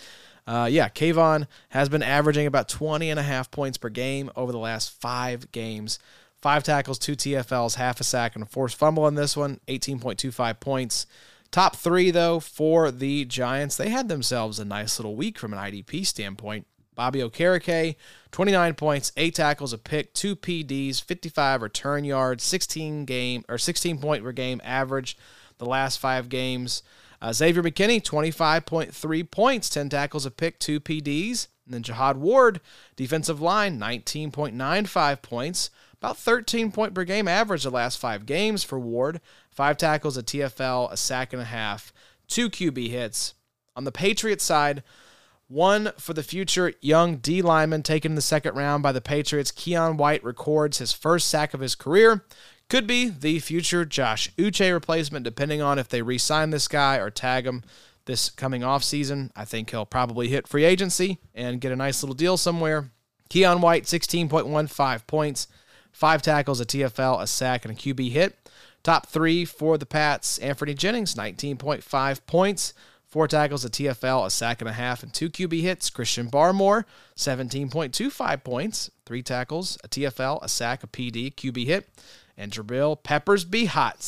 Kayvon has been averaging about 20.5 points per game over the last 5 games. 5 tackles, 2 TFLs, half a sack, and a forced fumble in this one, 18.25 points. Top 3, though, for the Giants. They had themselves a nice little week from an IDP standpoint. Bobby Okereke, 29 points, 8 tackles, a pick, 2 PDs, 55 return yards, 16 point per game average the last 5 games. Xavier McKinney, 25.3 points, 10 tackles, a pick, 2 PDs. And then Jihad Ward, defensive line, 19.95 points, about 13 point per game average the last 5 games for Ward. 5 tackles, a TFL, a sack and a half, 2 QB hits. On the Patriots side, one for the future young D lineman taken in the 2nd round by the Patriots. Keon White records his first sack of his career. Could be the future Josh Uche replacement, depending on if they re-sign this guy or tag him this coming offseason. I think he'll probably hit free agency and get a nice little deal somewhere. Keon White, 16.15 points, 5 tackles, a TFL, a sack, and a QB hit. Top 3 for the Pats. Anthony Jennings, 19.5 points, 4 tackles, a TFL, a sack and a half, and 2 QB hits. Christian Barmore, 17.25 points, 3 tackles, a TFL, a sack, a PD, QB hit. And Jabril Peppers be hot,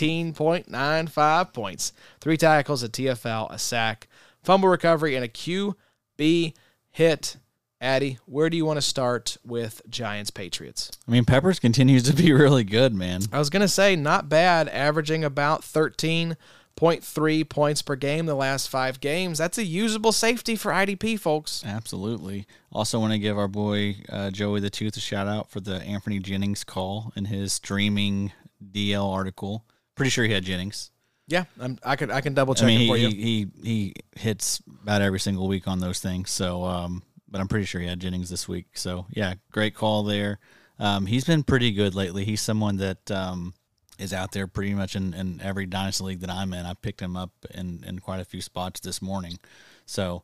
16.95 points, 3 tackles, a TFL, a sack, fumble recovery, and a QB hit. Addy, where do you want to start with Giants-Patriots? I mean, Peppers continues to be really good, man. I was going to say, not bad, averaging about 13.3 points per game the last 5 games. That's a usable safety for IDP, folks. Absolutely. Also want to give our boy Joey the Tooth a shout-out for the Anthony Jennings call in his streaming DL article. Pretty sure he had Jennings. Yeah, I can double-check it for you. He hits about every single week on those things, so but I'm pretty sure he had Jennings this week. So, yeah, great call there. He's been pretty good lately. He's someone that is out there pretty much in every dynasty league that I'm in. I picked him up in quite a few spots this morning. So,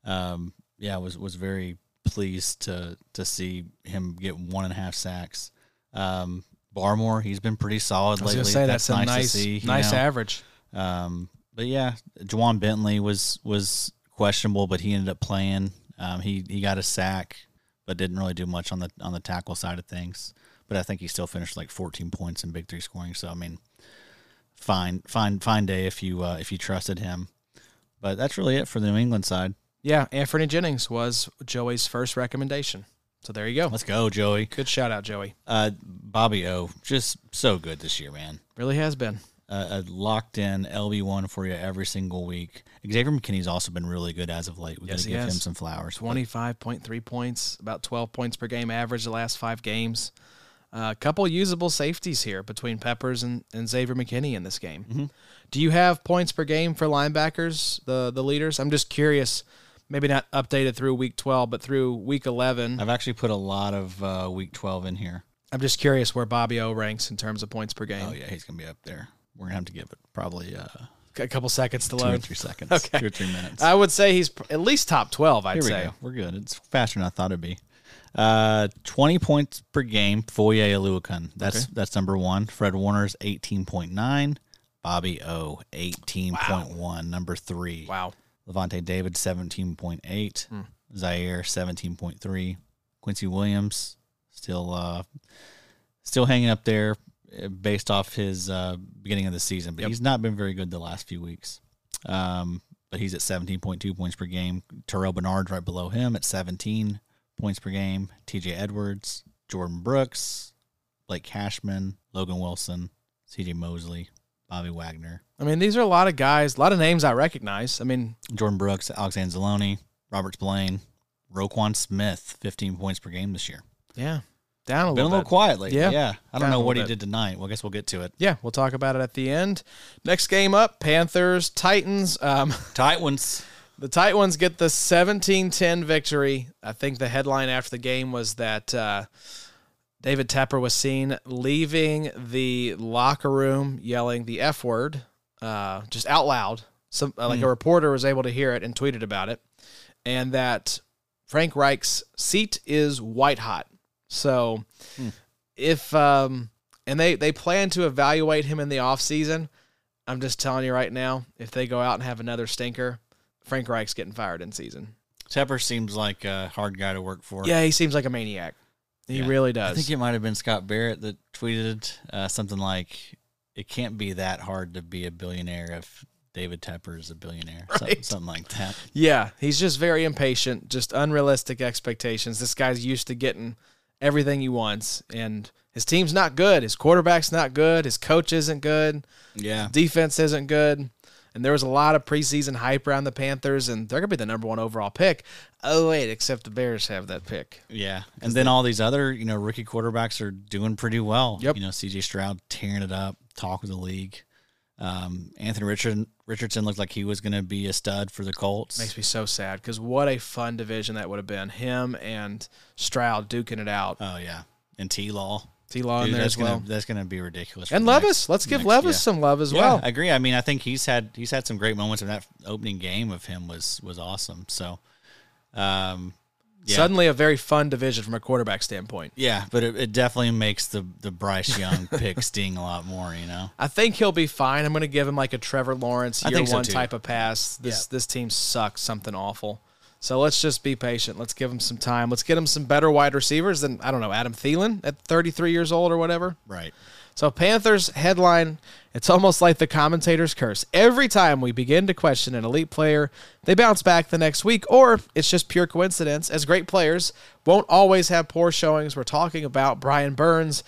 was very pleased to see him get 1.5 sacks. Barmore, he's been pretty solid lately. I was going to say, that's nice to see, nice average. But, yeah, Juwan Bentley was questionable, but he ended up playing. He got a sack, but didn't really do much on the tackle side of things. But I think he still finished like 14 points in Big 3 scoring. So I mean, fine day if you trusted him. But that's really it for the New England side. Yeah, Anthony Jennings was Joey's first recommendation. So there you go. Let's go, Joey. Good shout out, Joey. Bobby O, just so good this year, man. Really has been. A locked-in LB1 for you every single week. Xavier McKinney's also been really good as of late. We've got to give him some flowers. 25.3 points, about 12 points per game average the last 5 games. A couple usable safeties here between Peppers and Xavier McKinney in this game. Mm-hmm. Do you have points per game for linebackers, the leaders? I'm just curious, maybe not updated through week 12, but through week 11. I've actually put a lot of week 12 in here. I'm just curious where Bobby O ranks in terms of points per game. Oh, yeah, he's going to be up there. We're going to have to give it probably a couple seconds to 2 load. or 3 seconds. Okay. 2 or 3 minutes. I would say he's at least top 12, I'd say. Go. We're good. It's faster than I thought it'd be. 20 points per game, Foye Oluokun. That's number 1. Fred Warner's 18.9. Bobby O, 18.1. Wow. Number 3. Wow. Levante David, 17.8. Zaire, 17.3. Quincy Williams, still hanging up there based off his beginning of the season. But he's not been very good the last few weeks. But he's at 17.2 points per game. Terrell Bernard's right below him at 17 points per game. TJ Edwards, Jordan Brooks, Blake Cashman, Logan Wilson, CJ Mosley, Bobby Wagner. I mean, these are a lot of guys, a lot of names I recognize. I mean, Jordan Brooks, Alex Anzalone, Robert Spillane, Roquan Smith, 15 points per game this year. Yeah. Down a little bit. Been a little quiet lately. Yeah. I don't know what he did tonight. Well, I guess we'll get to it. Yeah, we'll talk about it at the end. Next game up, Panthers, Titans. Titans. The Titans get the 17-10 victory. I think the headline after the game was that David Tepper was seen leaving the locker room yelling the F word just out loud. Like a reporter was able to hear it and tweeted about it. And that Frank Reich's seat is white hot. So if and they plan to evaluate him in the offseason, I'm just telling you right now, if they go out and have another stinker, Frank Reich's getting fired in season. Tepper seems like a hard guy to work for. Yeah, he seems like a maniac. He really does. I think it might have been Scott Barrett that tweeted something like, "It can't be that hard to be a billionaire if David Tepper is a billionaire." Right. Something like that. Yeah, he's just very impatient, just unrealistic expectations. This guy's used to getting everything he wants, and his team's not good. His quarterback's not good. His coach isn't good. Yeah. Defense isn't good. And there was a lot of preseason hype around the Panthers, and they're going to be the number 1 overall pick. Oh, wait, except the Bears have that pick. Yeah. And then all these other, rookie quarterbacks are doing pretty well. Yep. C.J. Stroud tearing it up, talk of the league. Anthony Richardson looked like he was going to be a stud for the Colts. Makes me so sad because what a fun division that would have been. Him and Stroud duking it out. Oh, yeah. And T-Law. T-Law in there as well. That's going to be ridiculous. And Levis. Let's give Levis some love as well. I agree. I mean, I think he's had some great moments in that opening game of him was awesome. So, Suddenly a very fun division from a quarterback standpoint. Yeah, but it definitely makes the Bryce Young pick sting a lot more, I think he'll be fine. I'm going to give him like a Trevor Lawrence year one type of pass. This team sucks something awful. So let's just be patient. Let's give him some time. Let's get him some better wide receivers than, I don't know, Adam Thielen at 33 years old or whatever. Right. So Panthers headline, it's almost like the commentator's curse. Every time we begin to question an elite player, they bounce back the next week, or it's just pure coincidence, as great players won't always have poor showings. We're talking about Brian Burns,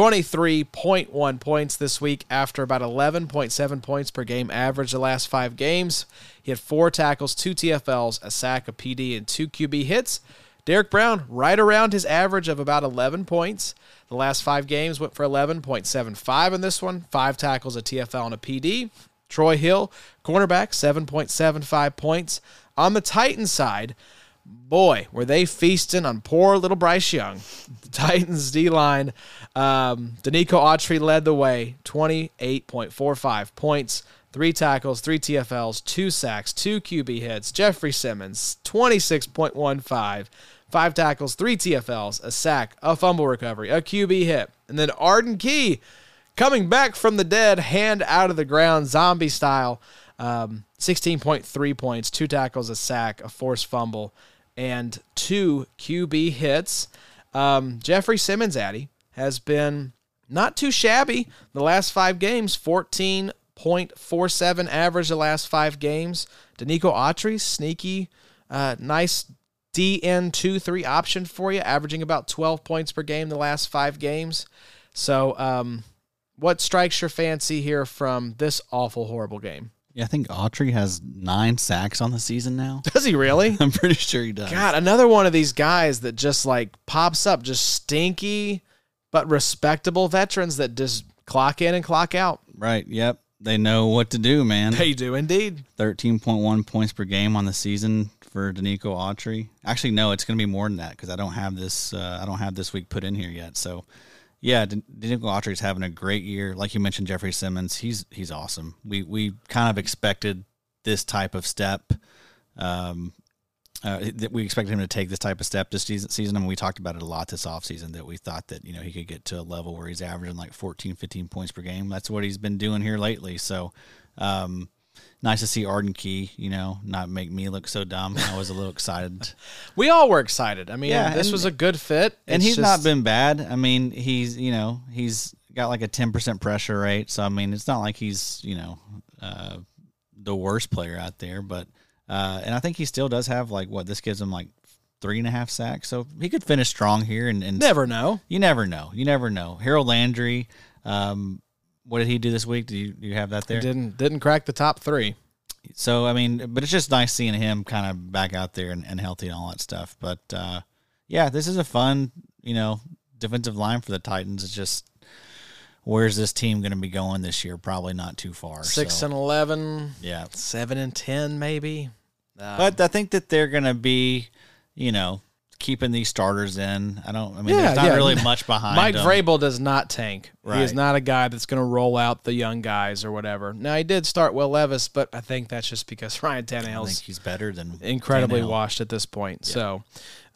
23.1 points this week after about 11.7 points per game average the last 5 games. He had 4 tackles, 2 TFLs, a sack, a PD, and 2 QB hits. Derek Brown, right around his average of about 11 points. The last 5 games went for 11.75 in this one, 5 tackles, a TFL, and a PD. Troy Hill, cornerback, 7.75 points. On the Titans side, boy, were they feasting on poor little Bryce Young. The Titans D-line, Danico Autry led the way, 28.45 points, 3 tackles, 3 TFLs, 2 sacks, 2 QB hits. Jeffrey Simmons, 26.15. 5 tackles, 3 TFLs, a sack, a fumble recovery, a QB hit. And then Arden Key coming back from the dead, hand out of the ground, zombie style, 16.3 points, 2 tackles, a sack, a forced fumble, and 2 QB hits. Jeffrey Simmons, Addy, has been not too shabby the last 5 games, 14.47 average the last 5 games. Danico Autry, sneaky, nice DN2-3 option for you, averaging about 12 points per game the last 5 games. So what strikes your fancy here from this awful, horrible game? Yeah, I think Autry has 9 sacks on the season now. Does he really? I'm pretty sure he does. God, another one of these guys that just like pops up, just stinky but respectable veterans that just clock in and clock out. Right, yep. They know what to do, man. They do indeed. 13.1 points per game on the season for Danico Autry. Actually, no, it's going to be more than that because I don't have this. I don't have this week put in here yet. So, yeah, Danico Autry is having a great year. Like you mentioned, Jeffrey Simmons, he's awesome. We kind of expected this type of step. We expected him to take this type of step this season, and we talked about it a lot this offseason, that we thought that, he could get to a level where he's averaging like 14, 15 points per game. That's what he's been doing here lately. So, nice to see Arden Key, not make me look so dumb. I was a little excited. We all were excited. I mean, this was a good fit. And he's not been bad. I mean, he's got like a 10% pressure rate. So, I mean, it's not like he's, the worst player out there, but, and I think he still does have this gives him like 3.5 sacks. So he could finish strong here and never know. You never know. Harold Landry, what did he do this week? Do you have that there? Didn't crack the top 3. So, I mean, but it's just nice seeing him kind of back out there and healthy and all that stuff. But, yeah, this is a fun, defensive line for the Titans. It's just, where's this team going to be going this year? Probably not too far. 6-11. Yeah. 7-10 maybe. But I think that they're going to be, keeping these starters in. There's not really much behind Mike them. Vrabel does not tank. Right. He is not a guy that's going to roll out the young guys or whatever. Now, he did start Will Levis, but I think that's just because Ryan Tannehill's he's better than incredibly Tannehill. washed at this point. Yeah. So,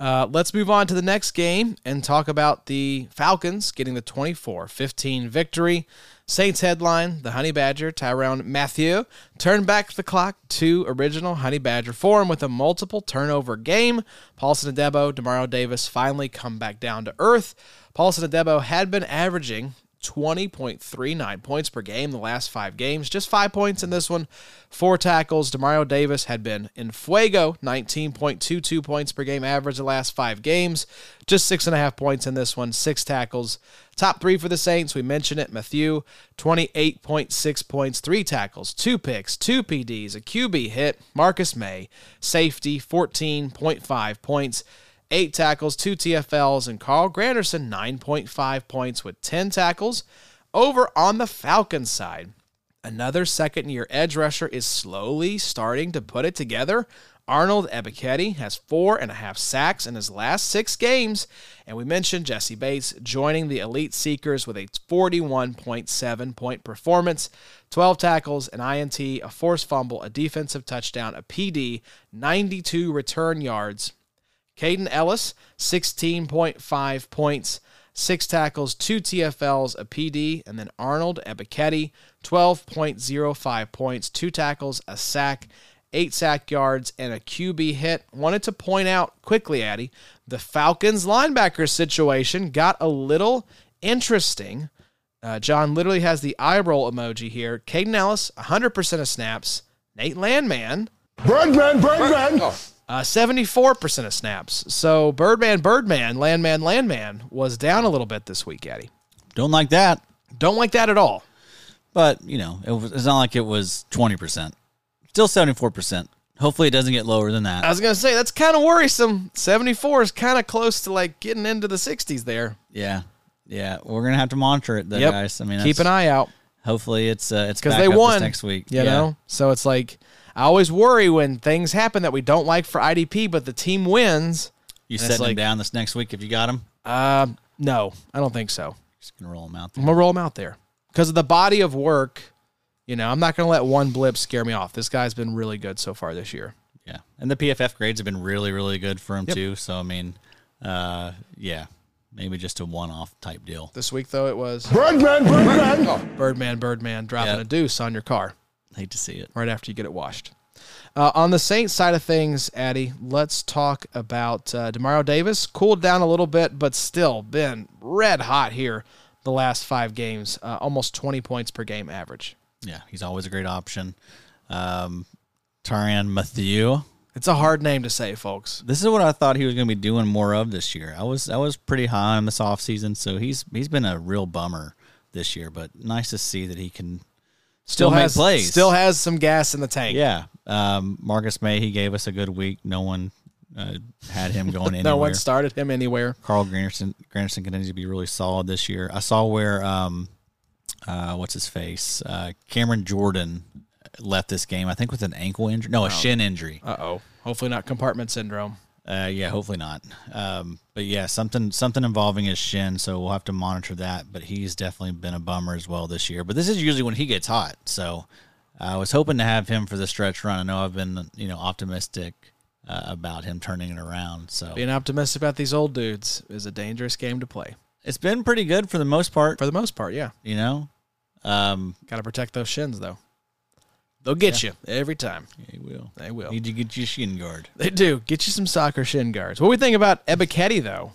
Let's move on to the next game and talk about the Falcons getting the 24-15 victory. Saints headline, the Honey Badger, Tyrann Mathieu, turned back the clock to original Honey Badger form with a multiple turnover game. Paulson Adebo, Demario Davis finally come back down to earth. Paulson Adebo had been averaging 20.39 points per game the last 5 games. Just 5 points in this one. 4 tackles. Demario Davis had been in fuego. 19.22 points per game average the last 5 games. Just 6.5 points in this one. 6 tackles. Top 3 for the Saints. We mentioned it. Mathieu, 28.6 points, 3 tackles, 2 picks, 2 PDs, a QB hit. Marcus May, safety, 14.5 points. 8 tackles, 2 TFLs, and Carl Granderson, 9.5 points with 10 tackles. Over on the Falcons side, another second-year edge rusher is slowly starting to put it together. Arnold Ebiketie has 4.5 sacks in his last 6 games, and we mentioned Jesse Bates joining the Elite Seekers with a 41.7-point performance, 12 tackles, an INT, a forced fumble, a defensive touchdown, a PD, 92 return yards. Caden Ellis, 16.5 points, 6 tackles, 2 TFLs, a PD, and then Arnold Ebiketie, 12.05 points, 2 tackles, a sack, 8 sack yards, and a QB hit. Wanted to point out quickly, Addy, the Falcons linebacker situation got a little interesting. John literally has the eye roll emoji here. Caden Ellis, 100% of snaps. Nate Landman. Birdman. 74% of snaps. So Birdman, Landman was down a little bit this week, Addy. Don't like that. Don't like that at all. But, it's not like it was 20%. Still 74%. Hopefully it doesn't get lower than that. I was going to say, that's kind of worrisome. 74 is kind of close to like getting into the 60s there. Yeah. We're going to have to monitor it, though, guys. I mean, keep an eye out. Hopefully it's because back they up won this next week. You know? So it's like, I always worry when things happen that we don't like for IDP, but the team wins. You setting them down this next week if you got them? No, I don't think so. Just going to roll them out there. I'm going to roll them out there. Because of the body of work, I'm not going to let one blip scare me off. This guy's been really good so far this year. Yeah. And the PFF grades have been really, really good for him, too. So, I mean, maybe just a one-off type deal. This week, though, it was Birdman. Birdman dropping a deuce on your car. Hate to see it. Right after you get it washed. On the Saints side of things, Addy, let's talk about Demario Davis. Cooled down a little bit, but still been red hot here the last 5 games. Almost 20 points per game average. Yeah, he's always a great option. Tyrann Mathieu. It's a hard name to say, folks. This is what I thought he was going to be doing more of this year. I was pretty high on this offseason, so he's been a real bummer this year, but nice to see that he can still make plays. Still has some gas in the tank. Yeah. Marcus May, he gave us a good week. No one had him going anywhere. No one started him anywhere. Carl Granderson continues to be really solid this year. I saw where what's his face? Cameron Jordan left this game, I think with an ankle injury. No, a shin injury. Uh-oh. Hopefully not compartment syndrome. Yeah, hopefully not. But yeah, something involving his shin, so we'll have to monitor that. But he's definitely been a bummer as well this year. But this is usually when he gets hot, so I was hoping to have him for the stretch run. I know I've been optimistic about him turning it around. So being optimistic about these old dudes is a dangerous game to play. It's been pretty good for the most part. For the most part, yeah. Got to protect those shins though. They'll get you every time. They will. They will. Need to get you a shin guard. They do. Get you some soccer shin guards. What do we think about Ebiketie, though?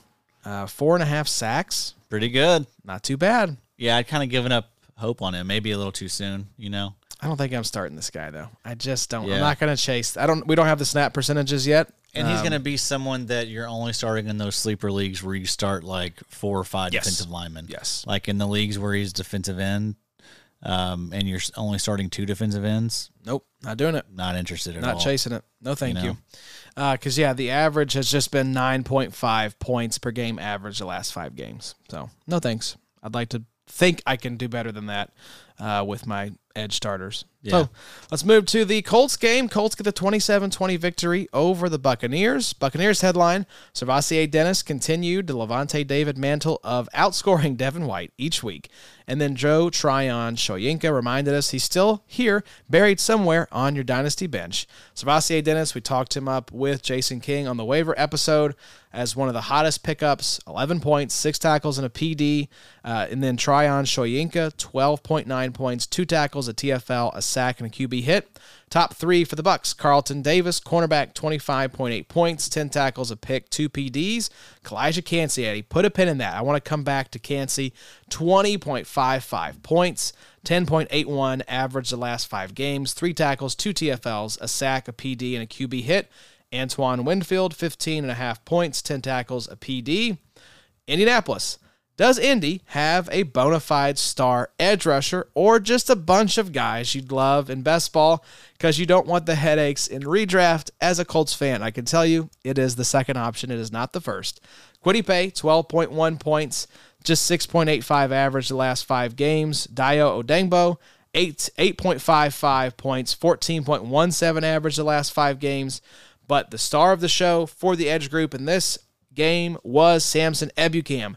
4.5 sacks. Pretty good. Not too bad. Yeah, I'd kind of given up hope on him. Maybe a little too soon, I don't think I'm starting this guy, though. I just don't. Yeah. I'm not going to chase. We don't have the snap percentages yet. And he's going to be someone that you're only starting in those sleeper leagues where you start like 4 or 5 defensive linemen. Yes. Like in the leagues where he's defensive end. And you're only starting 2 defensive ends? Nope, not doing it. Not interested at all. Not chasing it. No, thank you. Because, the average has just been 9.5 points per game average the last 5 games. So, no thanks. I'd like to think I can do better than that. with my edge starters. Yeah. So let's move to the Colts game. Colts get the 27-20 victory over the Buccaneers. Buccaneers headline, Servassier Dennis continued the Lavonte David mantle of outscoring Devin White each week. And then Joe Tryon Shoyinka reminded us he's still here, buried somewhere on your dynasty bench. Servassier Dennis, we talked him up with Jason King on the waiver episode as one of the hottest pickups, 11 points, 6 tackles, and a PD. And then Tryon Shoyinka, 12.9 points, 2 tackles, a TFL, a sack, and a QB hit. Top 3 for the Bucs. Carlton Davis, cornerback, 25.8 points, 10 tackles, a pick, 2 PDs. Kalijah Kancey, Eddie, put a pin in that. I want to come back to Kancey. 20.55 points, 10.81 average the last 5 games, 3 tackles, 2 TFLs, a sack, a PD, and a QB hit. Antoine Winfield, 15.5 points, 10 tackles, a PD. Indianapolis. Does Indy have a bona fide star edge rusher or just a bunch of guys you'd love in best ball because you don't want the headaches in redraft? As a Colts fan, I can tell you it is the second option. It is not the first. Kwity Paye, 12.1 points, just 6.85 average the last 5 games. Dayo Odengbo, 8.55 points, 14.17 average the last 5 games. But the star of the show for the edge group in this game was Samson Ebukam,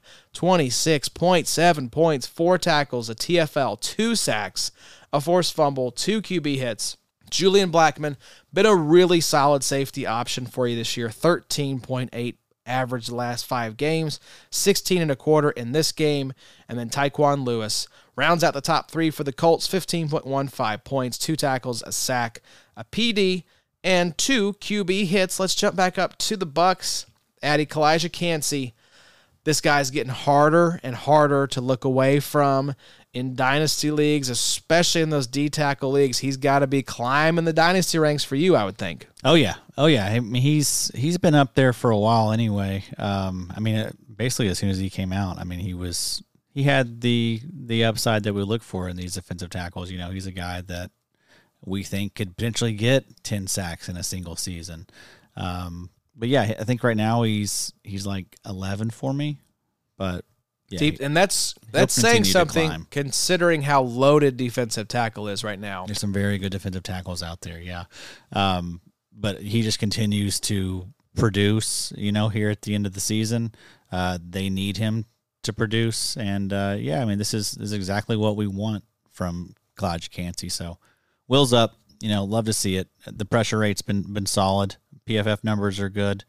26.7 points, 4 tackles, a TFL, 2 sacks, a forced fumble, 2 QB hits. Julian Blackmon, been a really solid safety option for you this year, 13.8 average the last 5 games, 16.25 in this game. And then Tyquan Lewis rounds out the top 3 for the Colts, 15.15 points, 2 tackles, a sack, a PD, and 2 QB hits. Let's jump back up to the Bucs. Addy, Kalijah Kancey, this guy's getting harder and harder to look away from in dynasty leagues, especially in those D-tackle leagues. He's got to be climbing the dynasty ranks for you, I would think. Oh yeah. I mean, he's been up there for a while anyway. Basically as soon as he came out, I mean, he had the upside that we look for in these defensive tackles. You know, he's a guy that we think could potentially get 10 sacks in a single season. But yeah, I think right now he's like 11 for me. But yeah, deep, and that's saying something considering how loaded defensive tackle is right now. There's some very good defensive tackles out there, yeah. But he just continues to produce, you know, here at the end of the season. They need him to produce. And I mean, this is exactly what we want from Kalijah Kancey. So wheels up, you know, love to see it. The pressure rate's been solid. PFF numbers are good.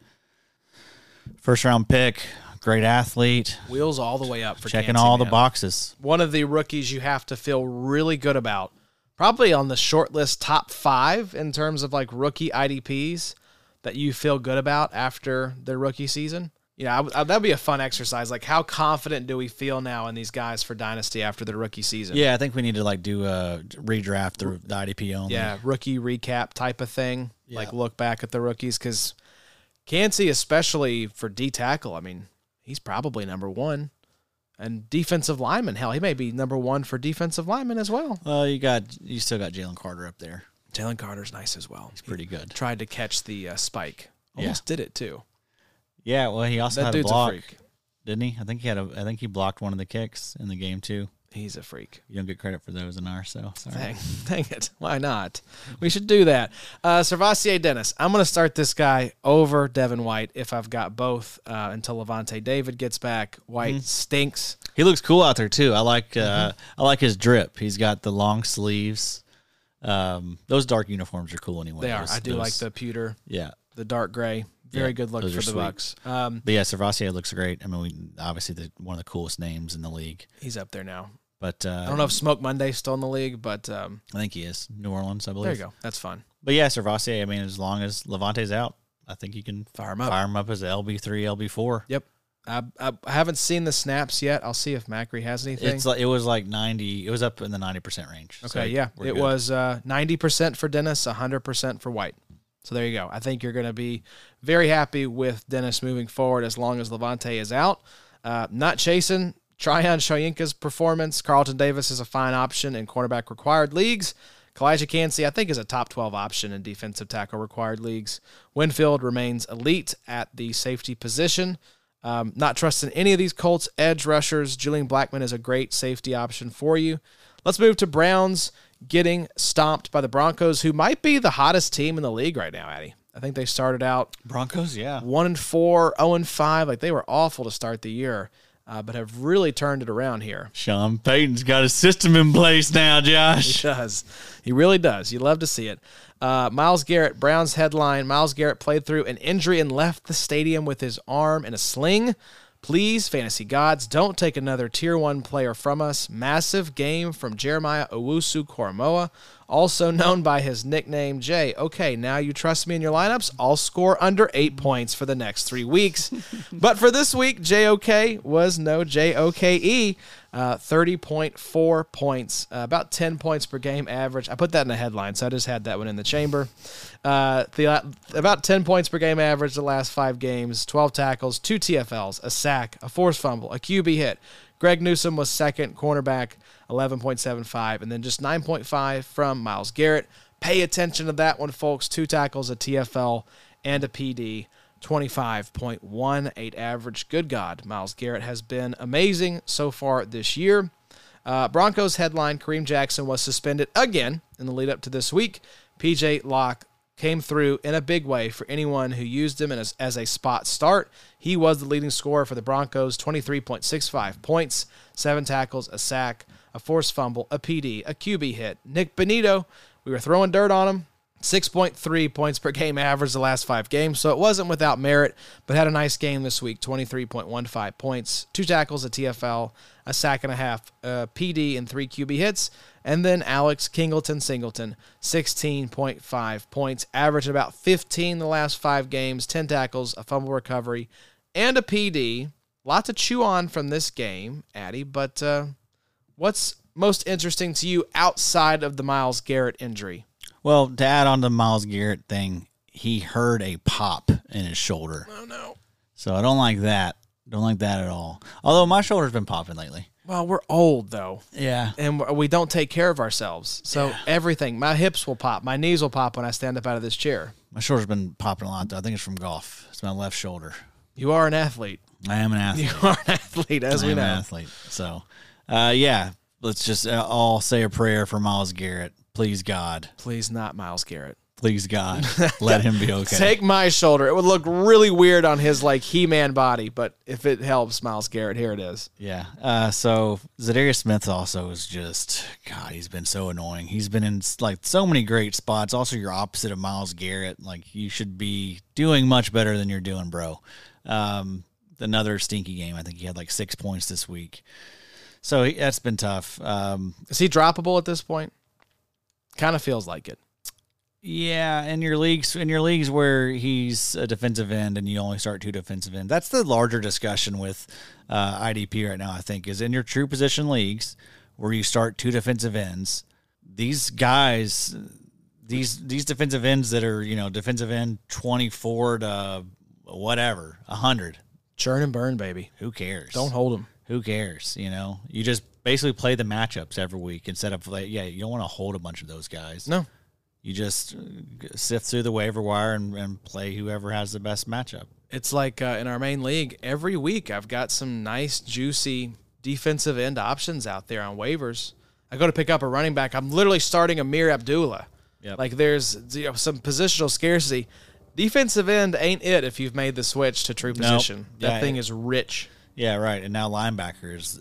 First round pick, great athlete. Wheels all the way up for checking Kancey, all man. the boxes. One of the rookies you have to feel really good about. Probably on the short list top 5 in terms of like rookie IDPs that you feel good about after their rookie season. You know, that'd be a fun exercise. Like, how confident do we feel now in these guys for Dynasty after their rookie season? Yeah, I think we need to like do a redraft the IDP only. Yeah, rookie recap type of thing. Yeah. Like look back at the rookies because Kancey, especially for D tackle, I mean, he's probably number 1. And defensive lineman, hell, he may be number 1 for defensive lineman as well. Well, you still got Jalen Carter up there. Jalen Carter's nice as well. He's pretty good. Tried to catch the spike. Almost did it too. Yeah, well, he also had a dude's block, a freak. didn't he? I think he blocked one of the kicks in the game too. He's a freak. You don't get credit for those in ours, so sorry. Dang it. Why not? We should do that. Servassier Dennis. I'm going to start this guy over Devin White if I've got both until Lavonte David gets back. White stinks. He looks cool out there too. I like his drip. He's got the long sleeves. Those dark uniforms are cool anyway. They are. I do like the pewter. Yeah. The dark gray. Very good look for the sweet. Bucs. But yeah, Servassier looks great. I mean, obviously one of the coolest names in the league. He's up there now. But I don't know if Smoke Monday's still in the league, but I think he is. New Orleans, I believe. There you go. That's fun. But yeah, Servassier, I mean, as long as Lavante's out, I think you can fire him up as LB3, LB4. Yep. I haven't seen the snaps yet. I'll see if Macri has anything. It was like 90. It was up in the 90% range. Okay, so yeah. It was 90% for Dennis, 100% for White. So there you go. I think you're going to be very happy with Dennis moving forward as long as Lavonte is out. Not chasing Tryon Shoyinka's performance. Carlton Davis is a fine option in cornerback required leagues. Kalijah Kancey, I think, is a top 12 option in defensive tackle required leagues. Winfield remains elite at the safety position. Not trusting any of these Colts edge rushers. Julian Blackmon is a great safety option for you. Let's move to Browns getting stomped by the Broncos, who might be the hottest team in the league right now, Addy. I think they started out Broncos, yeah. 1-4, 0-5. Like, they were awful to start the year, but have really turned it around here. Sean Payton's got a system in place now, Josh. He does. He really does. You love to see it. Myles Garrett, Browns headline. Myles Garrett played through an injury and left the stadium with his arm in a sling. Please, fantasy gods, don't take another Tier 1 player from us. Massive game from Jeremiah Owusu-Koramoah, also known by his nickname Jay. Okay, now you trust me in your lineups? I'll score under 8 points for the next 3 weeks. But for this week, JOK was no JOKE. 30.4 points, about 10 points per game average. I put that in a headline, so I just had that one in the chamber. About 10 points per game average the last 5 games, 12 tackles, 2 TFLs, a sack, a forced fumble, a QB hit. Greg Newsome was second, cornerback, 11.75, and then just 9.5 from Myles Garrett. Pay attention to that one, folks. 2 tackles, a TFL, and a PD. 25.18 average. Good God, Myles Garrett has been amazing so far this year. Broncos headline, Kareem Jackson was suspended again in the lead up to this week. PJ Locke came through in a big way for anyone who used him as a spot start. He was the leading scorer for the Broncos, 23.65 points, 7 tackles, a sack, a forced fumble, a PD, a QB hit. Nick Benito, we were throwing dirt on him. 6.3 points per game average the last 5 games, so it wasn't without merit, but had a nice game this week, 23.15 points, 2 tackles, a TFL, a sack and a half, a PD, and 3 QB hits. And then Alex Singleton, 16.5 points, averaged about 15 the last 5 games, 10 tackles, a fumble recovery, and a PD. Lot to chew on from this game, Addy, but what's most interesting to you outside of the Myles Garrett injury? Well, to add on to the Myles Garrett thing, he heard a pop in his shoulder. Oh, no. So I don't like that. Don't like that at all. Although my shoulder's been popping lately. Well, we're old, though. Yeah. And we don't take care of ourselves. So everything, my hips will pop. My knees will pop when I stand up out of this chair. My shoulder's been popping a lot, though. I think it's from golf. It's my left shoulder. You are an athlete. I am an athlete. You are an athlete, as we know. I am an athlete. So, let's just all say a prayer for Myles Garrett. Please, God. Please not Myles Garrett. Please, God. Let him be okay. Take my shoulder. It would look really weird on his, He-Man body, but if it helps Myles Garrett, here it is. Yeah. So, Zadarius Smith also is just, God, he's been so annoying. He's been in, so many great spots. Also, you're opposite of Myles Garrett. You should be doing much better than you're doing, bro. Another stinky game. I think he had, 6 points this week. So, that's been tough. Is he droppable at this point? Kind of feels like it. Yeah, in your leagues where he's a defensive end and you only start 2 defensive ends, that's the larger discussion with IDP right now. I think is in your true position leagues where you start 2 defensive ends. These guys, these defensive ends that are defensive end 24 to whatever 100. Churn and burn, baby. Who cares? Don't hold them. Who cares? You just basically play the matchups every week instead of you don't want to hold a bunch of those guys. No. You just sift through the waiver wire and play whoever has the best matchup. It's like in our main league, every week I've got some nice, juicy defensive end options out there on waivers. I go to pick up a running back. I'm literally starting Amir Abdullah. Yep. There's some positional scarcity. Defensive end ain't it if you've made the switch to true position. Nope. That thing is rich. Yeah, right. And now linebacker is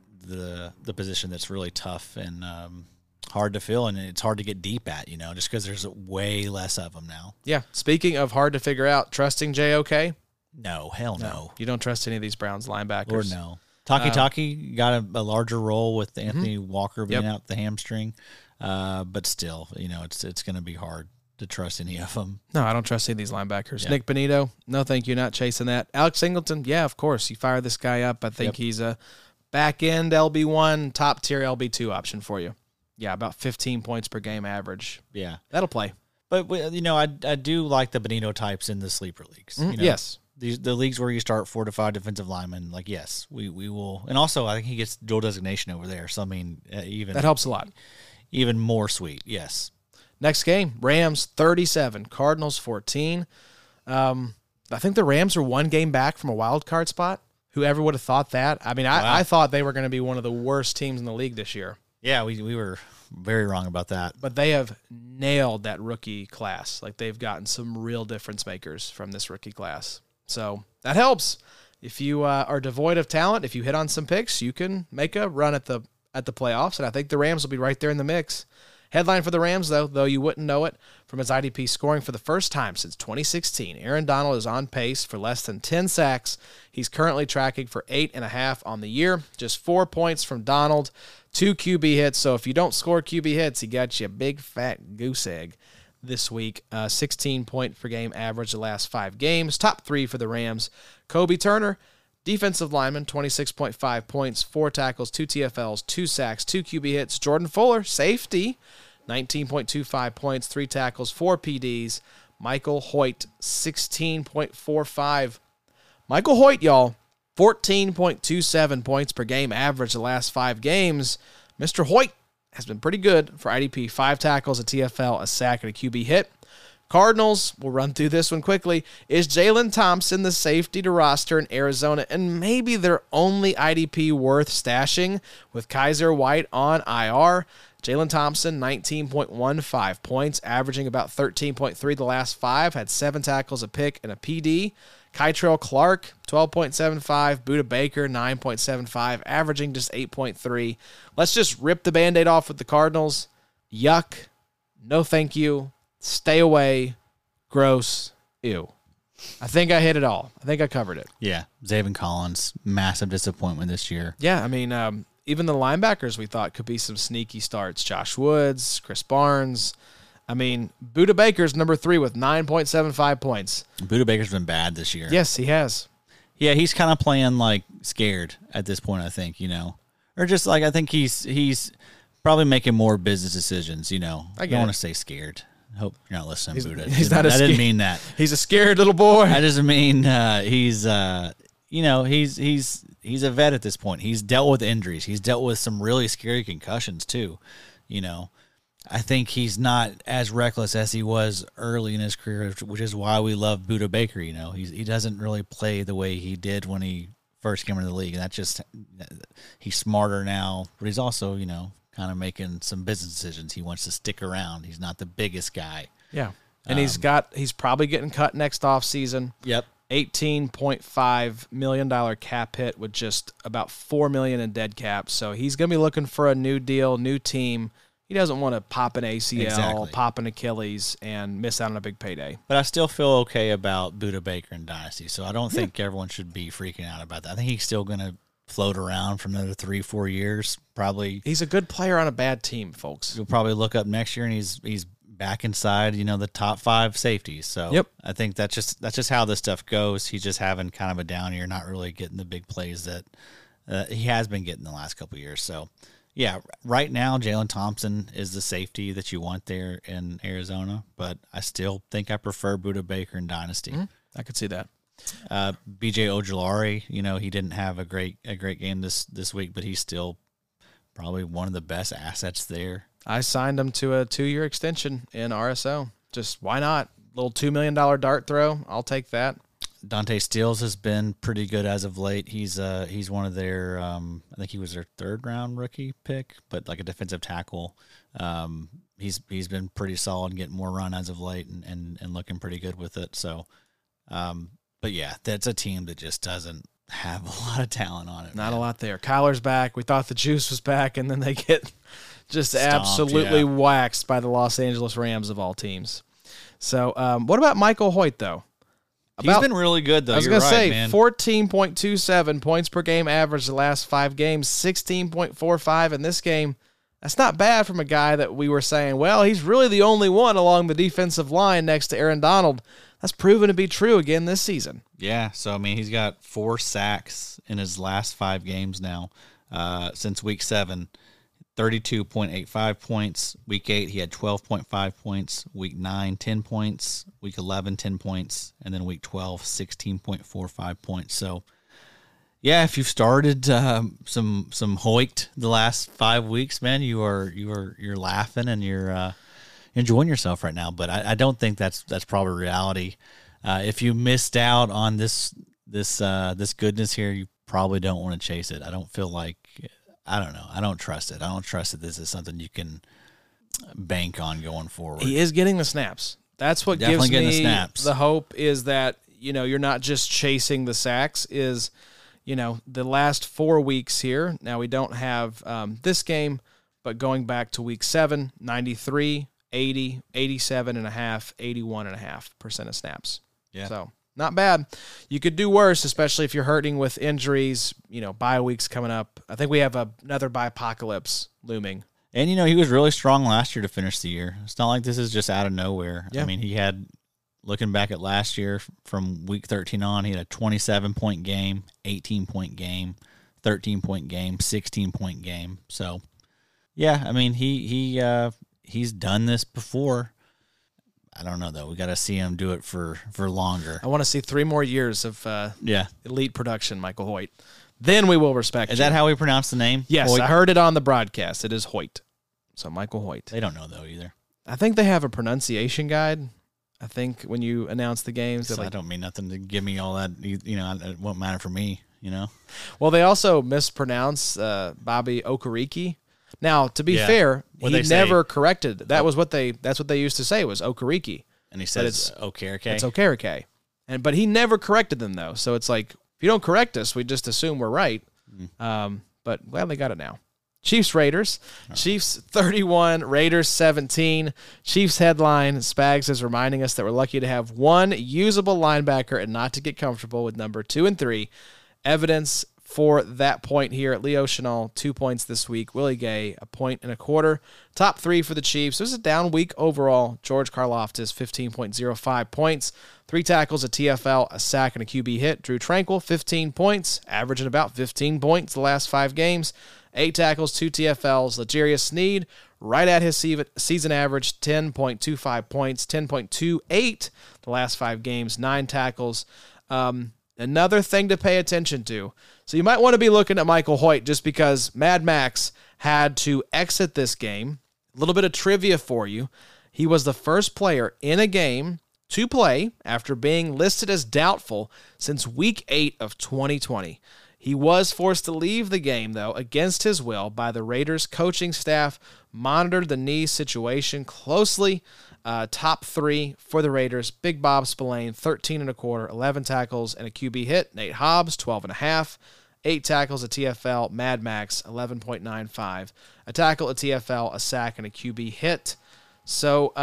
the position that's really tough and hard to fill, and it's hard to get deep at, just because there's way less of them now. Yeah. Speaking of hard to figure out, trusting JOK? No, hell no. You don't trust any of these Browns linebackers. Lord, no. Taki got a larger role with Anthony Walker being out the hamstring, but still, it's going to be hard to trust any of them. No, I don't trust any of these linebackers. Yeah. Nick Benito, no thank you, not chasing that. Alex Singleton, yeah, of course. You fire this guy up. I think he's a back-end LB1, top-tier LB2 option for you. Yeah, about 15 points per game average. Yeah. That'll play. But, I do like the Benito types in the sleeper leagues. Yes. The leagues where you start 4 to 5 defensive linemen, yes, we will. And also, I think he gets dual designation over there. So, even that helps a lot. Even more sweet, yes. Next game, Rams 37, Cardinals 14. I think the Rams are 1 game back from a wild card spot. Whoever would have thought that? I Wow. I thought they were going to be one of the worst teams in the league this year. Yeah, we were very wrong about that. But they have nailed that rookie class. Like, they've gotten some real difference makers from this rookie class. So that helps. If you are devoid of talent, if you hit on some picks, you can make a run at the playoffs, and I think the Rams will be right there in the mix. Headline for the Rams, though you wouldn't know it, from his IDP scoring for the first time since 2016, Aaron Donald is on pace for less than 10 sacks. He's currently tracking for 8.5 on the year, just 4 points from Donald, 2 QB hits. So if you don't score QB hits, he got you a big fat goose egg this week. 16 point per game average the last 5 games. Top 3 for the Rams. Kobe Turner, defensive lineman, 26.5 points, 4 tackles, 2 TFLs, 2 sacks, 2 QB hits. Jordan Fuller, safety, 19.25 points, 3 tackles, 4 PDs. Michael Hoyt, 16.45. Michael Hoyt, y'all, 14.27 points per game average the last 5 games. Mr. Hoyt has been pretty good for IDP. 5 tackles, a TFL, a sack, and a QB hit. Cardinals, we'll run through this one quickly. Is Jalen Thompson the safety to roster in Arizona and maybe their only IDP worth stashing with Kaiser White on IR? Jalen Thompson, 19.15 points, averaging about 13.3 the last 5, had 7 tackles, a pick, and a PD. Kytrell Clark, 12.75. Budda Baker, 9.75, averaging just 8.3. Let's just rip the Band-Aid off with the Cardinals. Yuck. No thank you. Stay away. Gross. Ew. I think I hit it all. I think I covered it. Yeah. Zaven Collins, massive disappointment this year. Yeah, I mean, even the linebackers we thought could be some sneaky starts. Josh Woods, Chris Barnes. I mean, Budda Baker's number 3 with 9.75 points. Budda Baker's been bad this year. Yes, he has. Yeah, he's kind of playing like scared at this point, I think, Or just like I think he's probably making more business decisions, I don't want to say scared. I hope you're not listening, Budda. I didn't mean that. He's a scared little boy. I just mean he's a vet at this point. He's dealt with injuries. He's dealt with some really scary concussions too, I think he's not as reckless as he was early in his career, which is why we love Budda Baker. He doesn't really play the way he did when he first came into the league, and that's just he's smarter now. But he's also, kind of making some business decisions. He wants to stick around. He's not the biggest guy. Yeah, and he's probably getting cut next offseason. Yep. $18.5 million cap hit with just about $4 million in dead cap. So he's going to be looking for a new deal, new team. He doesn't want to pop an ACL, pop an Achilles, and miss out on a big payday. But I still feel okay about Budda Baker in Dynasty, so I don't think everyone should be freaking out about that. I think he's still going to float around for another 3-4 years, probably. He's a good player on a bad team, folks. You'll probably look up next year, and he's back inside, the top 5 safeties. So yep. I think that's just how this stuff goes. He's just having kind of a down year, not really getting the big plays that he has been getting the last couple of years. So. Yeah, right now Jalen Thompson is the safety that you want there in Arizona, but I still think I prefer Budda Baker in Dynasty. Mm-hmm. I could see that. BJ Ojulari, he didn't have a great game this week, but he's still probably one of the best assets there. I signed him to a 2-year extension in RSO. Just why not? Little $2 million dart throw. I'll take that. Dante Stills has been pretty good as of late. He's one of their I think he was their 3rd round rookie pick, but like a defensive tackle. He's been pretty solid and getting more run as of late and looking pretty good with it. So but yeah, that's a team that just doesn't have a lot of talent on it. Not a lot there. Kyler's back. We thought the juice was back, and then they get just absolutely waxed by the Los Angeles Rams of all teams. So what about Michael Hoyt though? He's been really good, though. I was going to say, 14.27 points per game average the last 5 games, 16.45 in this game. That's not bad from a guy that we were saying, well, he's really the only one along the defensive line next to Aaron Donald. That's proven to be true again this season. Yeah, so, he's got 4 sacks in his last 5 games now since Week 7. 32.85 points. Week 8, he had 12.5 points. Week 9, 10 points. Week 11, 10 points. And then Week 12, 16.45 points. So, yeah, if you've started some Hoyt the last 5 weeks, man, you're laughing and you're enjoying yourself right now. But I don't think that's probably reality. If you missed out on this goodness here, you probably don't want to chase it. I don't feel like I don't know. I don't trust it. I don't trust that this is something you can bank on going forward. He is getting the snaps. That's what Definitely gives me the snaps. The hope is that, you're not just chasing the sacks, is, the last 4 weeks here. Now we don't have this game, but going back to week 7, 93, 80, 87.5%, 81.5% of snaps. Yeah. So not bad. You could do worse, especially if you're hurting with injuries, bye weeks coming up. I think we have another bye-apocalypse looming. And, he was really strong last year to finish the year. It's not like this is just out of nowhere. Yeah. I mean, he had, looking back at last year from week 13 on, he had a 27-point game, 18-point game, 13-point game, 16-point game. So, yeah, I mean, he's done this before. I don't know, though. We got to see him do it for longer. I want to see 3 more years of elite production, Michael Hoyt. Then we will respect you. Is that how we pronounce the name? Yes, Hoyt? I heard it on the broadcast. It is Hoyt. So Michael Hoyt. They don't know, though, either. I think they have a pronunciation guide. I think when you announce the games. So I don't mean nothing to give me all that. It won't matter for me, Well, they also mispronounce Bobby Okereke. Now, to be fair, he never corrected. That's what they used to say was Okereke. And he said it's Okereke. It's Okereke. But he never corrected them, though. So it's like, if you don't correct us, we just assume we're right. But glad they got it now. Chiefs Raiders. Chiefs 31, Raiders 17. Chiefs headline, Spags is reminding us that we're lucky to have one usable linebacker and not to get comfortable with number 2 and 3. Evidence for that point here. Leo Chenal, 2 points this week. Willie Gay, 1.25 points. Top 3 for the Chiefs. It was a down week overall. George Karlaftis, 15.05 points. 3 tackles, a TFL, a sack, and a QB hit. Drew Tranquil, 15 points, averaging about 15 points the last 5 games. 8 tackles, 2 TFLs. L'Jarius Sneed, right at his season average, 10.25 points, 10.28 the last 5 games, 9 tackles. Another thing to pay attention to. So you might want to be looking at Michael Hoyt just because Mad Max had to exit this game. A little bit of trivia for you. He was the first player in a game to play after being listed as doubtful since week 8 of 2020. He was forced to leave the game, though, against his will by the Raiders coaching staff, monitored the knee situation closely. Top 3 for the Raiders, Big Bob Spillane, 13.25, 11 tackles, and a QB hit. Nate Hobbs, 12.5, 8 tackles, a TFL. Mad Max, 11.95, a tackle, a TFL, a sack, and a QB hit. So,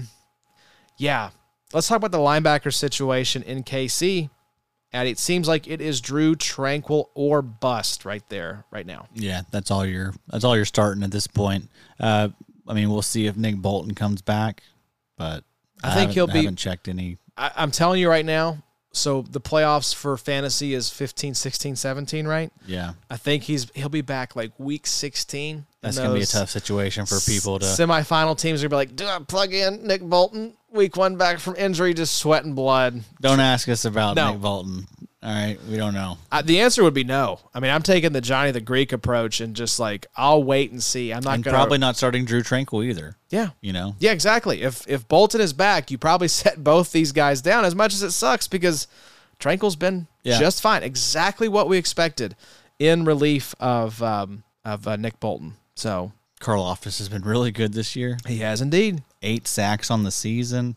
let's talk about the linebacker situation in KC. And it seems like it is Drew Tranquil or bust right there, right now. Yeah, that's all you're starting at this point. We'll see if Nick Bolton comes back, but I think he'll be. Haven't checked any. I'm telling you right now. So the playoffs for fantasy is 15, 16, 17, right? Yeah, I think he'll be back like week 16. That's gonna be a tough situation for people to. Semifinal teams are gonna be like, do I plug in Nick Bolton? Week 1 back from injury, just sweating blood. Don't ask us about Nick Bolton. All right, we don't know. The answer would be no. I mean, I'm taking the Johnny the Greek approach and just like, I'll wait and see. I'm not gonna probably not starting Drew Tranquil either. Yeah, Yeah, exactly. If Bolton is back, you probably set both these guys down. As much as it sucks because Tranquil's been just fine. Exactly what we expected in relief of Nick Bolton. So Karlaftis has been really good this year. He has indeed. 8 sacks on the season.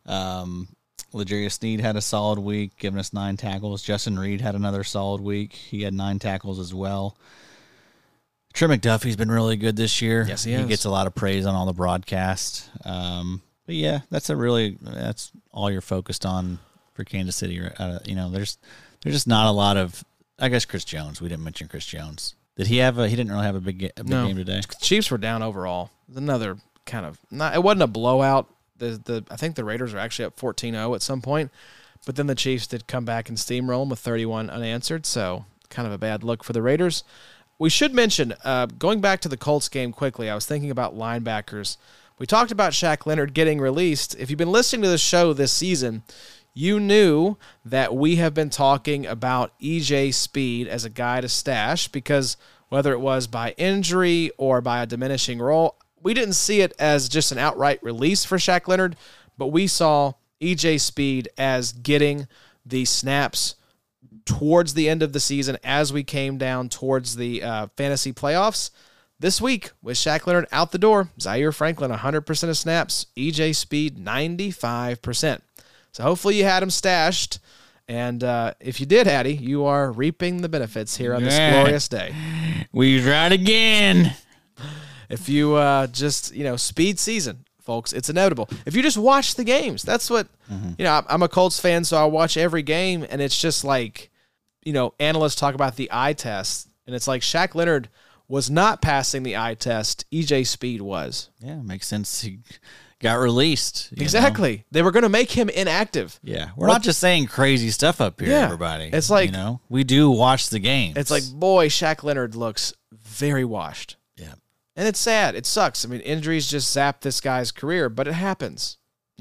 L'Jarius Sneed had a solid week, giving us 9 tackles. Justin Reed had another solid week. He had 9 tackles as well. Trey McDuffie's been really good this year. Yes, he has. He gets a lot of praise on all the broadcasts. But yeah, that's all you're focused on for Kansas City. There's just not a lot of. I guess Chris Jones. We didn't mention Chris Jones. Did he have? He didn't really have a big game today. Chiefs were down overall. Another kind of it wasn't a blowout. I think the Raiders are actually up 14-0 at some point, but then the Chiefs did come back and steamroll them with 31 unanswered. So kind of a bad look for the Raiders. We should mention going back to the Colts game quickly. I was thinking about linebackers. We talked about Shaq Leonard getting released. If you've been listening to the show this season, you knew that we have been talking about EJ Speed as a guy to stash because whether it was by injury or by a diminishing role, we didn't see it as just an outright release for Shaq Leonard, but we saw EJ Speed as getting the snaps towards the end of the season as we came down towards the fantasy playoffs. This week, with Shaq Leonard out the door, Zaire Franklin 100% of snaps, EJ Speed 95%. So hopefully you had him stashed. And if you did, Hattie, you are reaping the benefits here on this glorious day. We tried again. If you speed season, folks, it's inevitable. If you just watch the games, that's what, I'm a Colts fan, so I watch every game, and it's just like, analysts talk about the eye test, and it's like Shaq Leonard was not passing the eye test. EJ Speed was. Yeah, makes sense. He got released. Exactly. Know? They were going to make him inactive. Yeah. We're not just saying crazy stuff up here, everybody. It's like, we do watch the games. It's like, boy, Shaq Leonard looks very washed. Yeah. And it's sad. It sucks. I mean, injuries just zapped this guy's career, but it happens,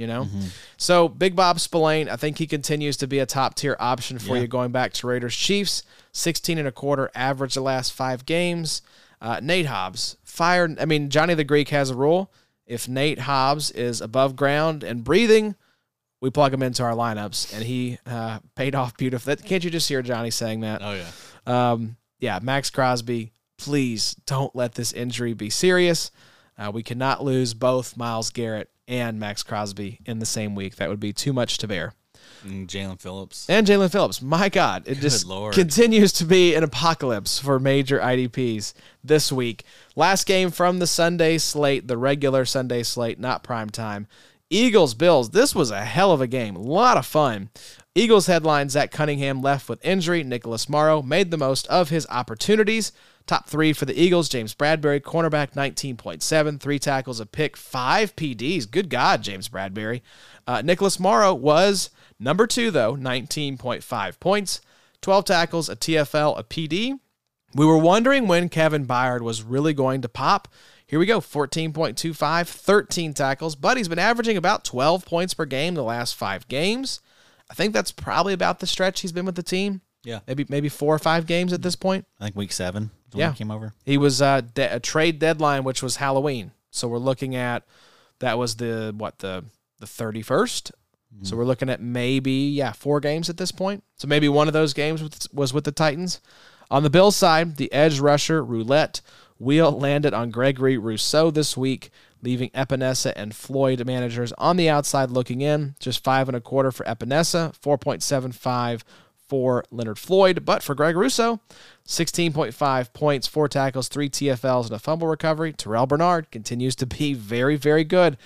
So Big Bob Spillane, I think he continues to be a top-tier option for you going back to Raiders-Chiefs. 16.25 average the last 5 games. Nate Hobbs fired. I mean, Johnny the Greek has a rule. If Nate Hobbs is above ground and breathing, we plug him into our lineups, and he paid off beautifully. Can't you just hear Johnny saying that? Oh, yeah. Max Crosby, please don't let this injury be serious. We cannot lose both Myles Garrett and Max Crosby in the same week. That would be too much to bear. And Jalen Phillips. My God, it just continues to be an apocalypse for major IDPs this week. Last game from the Sunday slate, the regular Sunday slate, not prime time. Eagles-Bills, this was a hell of a game. A lot of fun. Eagles headline, Zach Cunningham left with injury. Nicholas Morrow made the most of his opportunities. Top 3 for the Eagles, James Bradbury, cornerback, 19.7, 3 tackles, a pick, 5 PDs. Good God, James Bradbury. Nicholas Morrow was number 2, though, 19.5 points, 12 tackles, a TFL, a PD. We were wondering when Kevin Byard was really going to pop. Here we go, 14.25, 13 tackles, but he's been averaging about 12 points per game the last 5 games. I think that's probably about the stretch he's been with the team. Yeah. Maybe 4 or 5 games at this point. I think week 7 when he came over. He was a trade deadline, which was Halloween. So we're looking at, that was the 31st? Mm-hmm. So we're looking at maybe, 4 games at this point. So maybe one of those games was with the Titans. On the Bills side, the edge rusher roulette wheel landed on Gregory Rousseau this week, leaving Epinesa and Floyd managers on the outside looking in. Just 5.25 for Epinesa, 4.75 for Leonard Floyd. But for Greg Rousseau, 16.5 points, 4 tackles, 3 TFLs, and a fumble recovery. Terrell Bernard continues to be very, very good.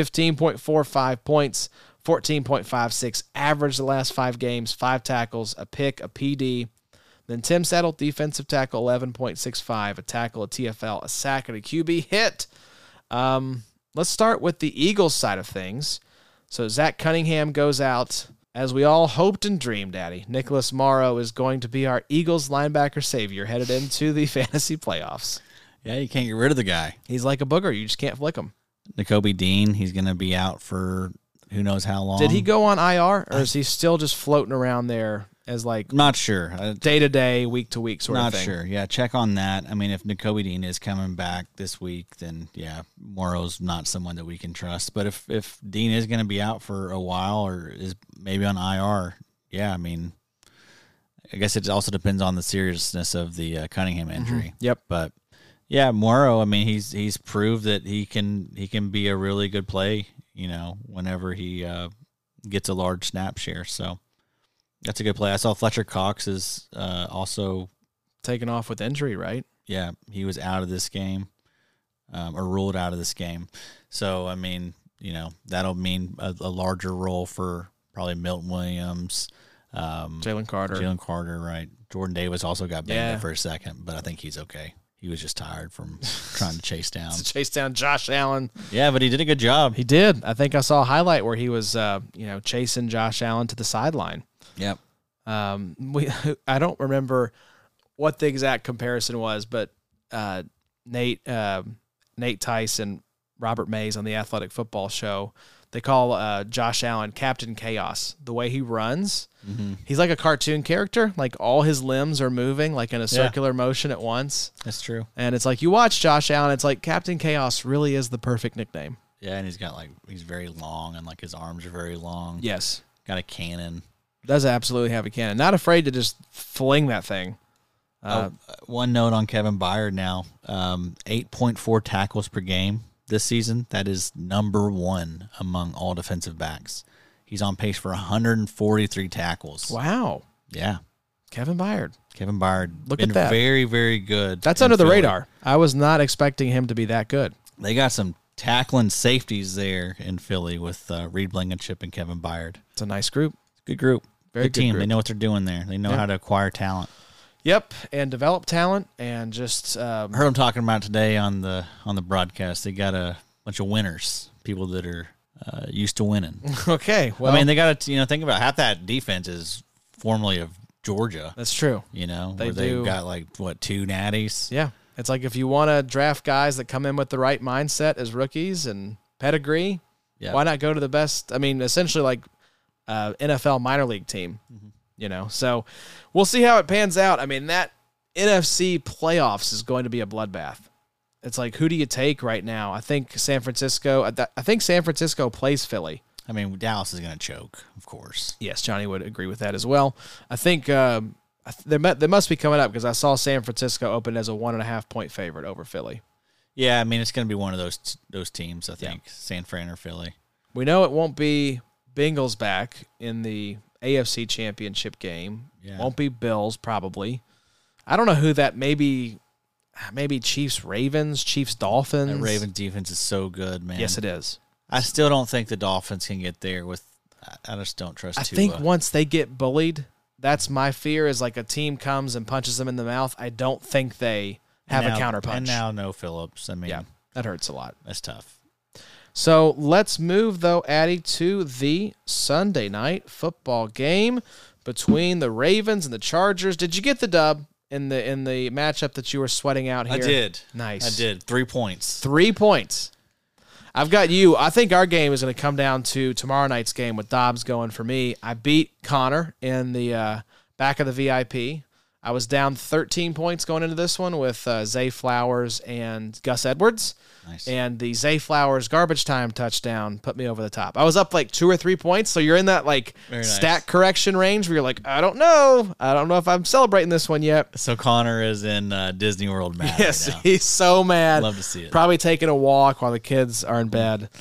15.45 points, 14.56 average the last 5 games, 5 tackles, a pick, a PD. Then Tim Settle, defensive tackle, 11.65, a tackle, a TFL, a sack, and a QB hit. Let's start with the Eagles side of things. So Zach Cunningham goes out. As we all hoped and dreamed, Daddy, Nicholas Morrow is going to be our Eagles linebacker savior headed into the fantasy playoffs. Yeah, you can't get rid of the guy. He's like a booger. You just can't flick him. Nakobe Dean, he's going to be out for who knows how long. Did he go on IR, or is he still just floating around there as like not sure, day-to-day, week-to-week sort of thing? Not sure. Yeah, check on that. I mean, if Nakobe Dean is coming back this week, then Morrow's not someone that we can trust. But if Dean is going to be out for a while or is maybe on IR, I mean, I guess it also depends on the seriousness of the Cunningham injury. Mm-hmm. Yep. But Morrow, I mean, he's proved that he can be a really good play, whenever he gets a large snap share. So that's a good play. I saw Fletcher Cox is also taken off with injury, right? Yeah, he was out of this game, or ruled out of this game. So, I mean, that'll mean a larger role for probably Milton Williams, Jalen Carter, right? Jordan Davis also got banged up for a second, but I think he's okay. He was just tired from trying to chase down. Josh Allen. Yeah, but he did a good job. He did. I think I saw a highlight where he was, chasing Josh Allen to the sideline. Yep. I don't remember what the exact comparison was, but Nate Tice and Robert Mays on the Athletic Football Show, they call Josh Allen Captain Chaos. The way he runs, he's like a cartoon character. Like all his limbs are moving like in a circular motion at once. That's true. And it's like you watch Josh Allen, it's like Captain Chaos really is the perfect nickname. Yeah, and he's very long and like his arms are very long. Yes. Got a cannon. Does absolutely have a cannon. Not afraid to just fling that thing. One note on Kevin Byard now, 8.4 tackles per game this season. That is number one among all defensive backs. He's on pace for 143 tackles. Wow. Yeah. Kevin Byard. Look at that. Very, very good. That's under the radar. I was not expecting him to be that good. They got some tackling safeties there in Philly with Reed Blankenship and Kevin Byard. It's a nice group. Good group. Very good good team. group. They know what they're doing there. They know how to acquire talent. Yep, and develop talent and just I heard them talking about today on the broadcast. They got a bunch of winners, people that are used to winning. Okay. Well, I mean, they got to think about half that defense is formerly of Georgia. That's true. They've got two natties. Yeah. It's like if you want to draft guys that come in with the right mindset as rookies and pedigree, why not go to the best? I mean, essentially like NFL minor league team, So we'll see how it pans out. I mean, that NFC playoffs is going to be a bloodbath. It's like, who do you take right now? I think San Francisco plays Philly. I mean, Dallas is going to choke, of course. Yes, Johnny would agree with that as well. I think they must be coming up because I saw San Francisco open as a 1.5-point favorite over Philly. Yeah, I mean, it's going to be one of those teams, I think, San Fran or Philly. We know it won't be Bengals back in the AFC Championship game. Yeah. Won't be Bills, probably. I don't know who that maybe Chiefs, Ravens, Chiefs, Dolphins. That Ravens defense is so good, man. Yes, it is. I still don't think the Dolphins can get there with – I just don't trust Tua. I think once they get bullied, that's my fear is like a team comes and punches them in the mouth. I don't think they have a counterpunch. And now no Phillips. I mean, yeah, that hurts a lot. That's tough. So let's move, though, Addy, to the Sunday night football game between the Ravens and the Chargers. Did you get the dub in the matchup that you were sweating out here? I did. Nice. I did. 3 points. 3 points. I've got you. I think our game is going to come down to tomorrow night's game with Dobbs going for me. I beat Connor in the back of the VIP. I was down 13 points going into this one with Zay Flowers and Gus Edwards. Nice. And the Zay Flowers garbage time touchdown put me over the top. I was up like 2 or 3 points, so you're in that stat correction range where you're like, I don't know if I'm celebrating this one yet. So Connor is in Disney World mad. Yes, right now. he's so mad. Love to see it. Probably taking a walk while the kids are in bed.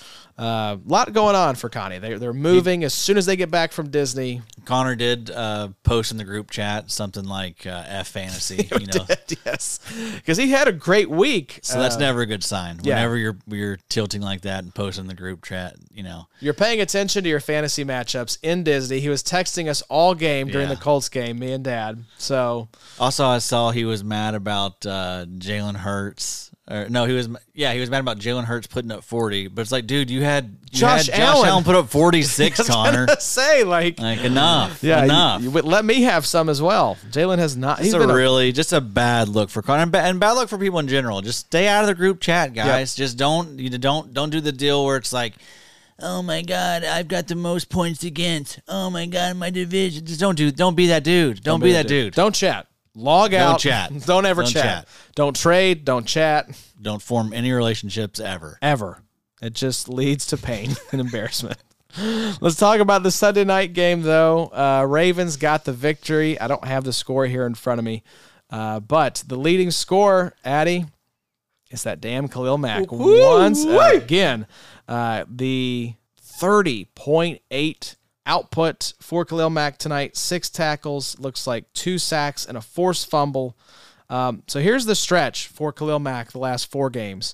A lot going on for Connie. They're moving as soon as they get back from Disney. Connor did post in the group chat something like F fantasy, Yes, because he had a great week. So that's never a good sign. Yeah. Whenever you're tilting like that and posting in the group chat, You're paying attention to your fantasy matchups in Disney. He was texting us all game during the Colts game, me and Dad. So also I saw he was mad about Jalen Hurts. No, he was mad about Jalen Hurts putting up 40, but it's like, dude, you had Josh Allen put up 46, Connor. Say enough. Yeah, enough. Let me have some as well. Jalen has not. It's just a bad look for Connor and bad luck for people in general. Just stay out of the group chat, guys. Yep. Just don't do the deal where it's like, oh my God, I've got the most points against. Oh my God, my division. Just don't be that dude. Don't be that dude. Don't chat. Log out. Don't chat. Don't ever chat. Don't trade. Don't chat. Don't form any relationships ever. Ever. It just leads to pain and embarrassment. Let's talk about the Sunday night game, though. Ravens got the victory. I don't have the score here in front of me. But the leading scorer, Addy, is that damn Khalil Mack. Once again, the 30.8 output for Khalil Mack tonight. 6 tackles, looks like 2 sacks, and a forced fumble. So here's the stretch for Khalil Mack the last 4 games.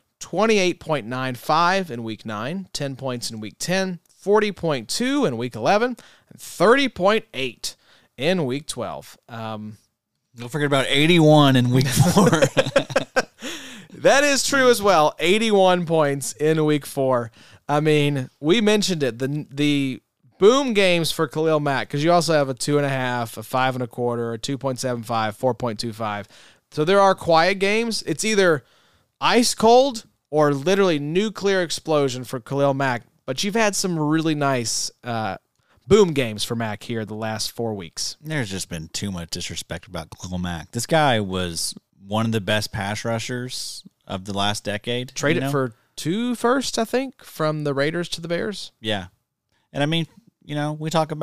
28.95 in Week 9, 10 points in Week 10, 40.2 in Week 11, and 30.8 in Week 12. Don't forget about 81 in Week 4. That is true as well. 81 points in Week 4. I mean, we mentioned it. The boom games for Khalil Mack, because you also have a 2.5, a 5.25, a 2.75, 4.25. So there are quiet games. It's either ice cold or literally nuclear explosion for Khalil Mack. But you've had some really nice boom games for Mack here the last 4 weeks. There's just been too much disrespect about Khalil Mack. This guy was one of the best pass rushers of the last decade. Traded for 2 firsts, I think, from the Raiders to the Bears. Yeah. And I mean, we talk about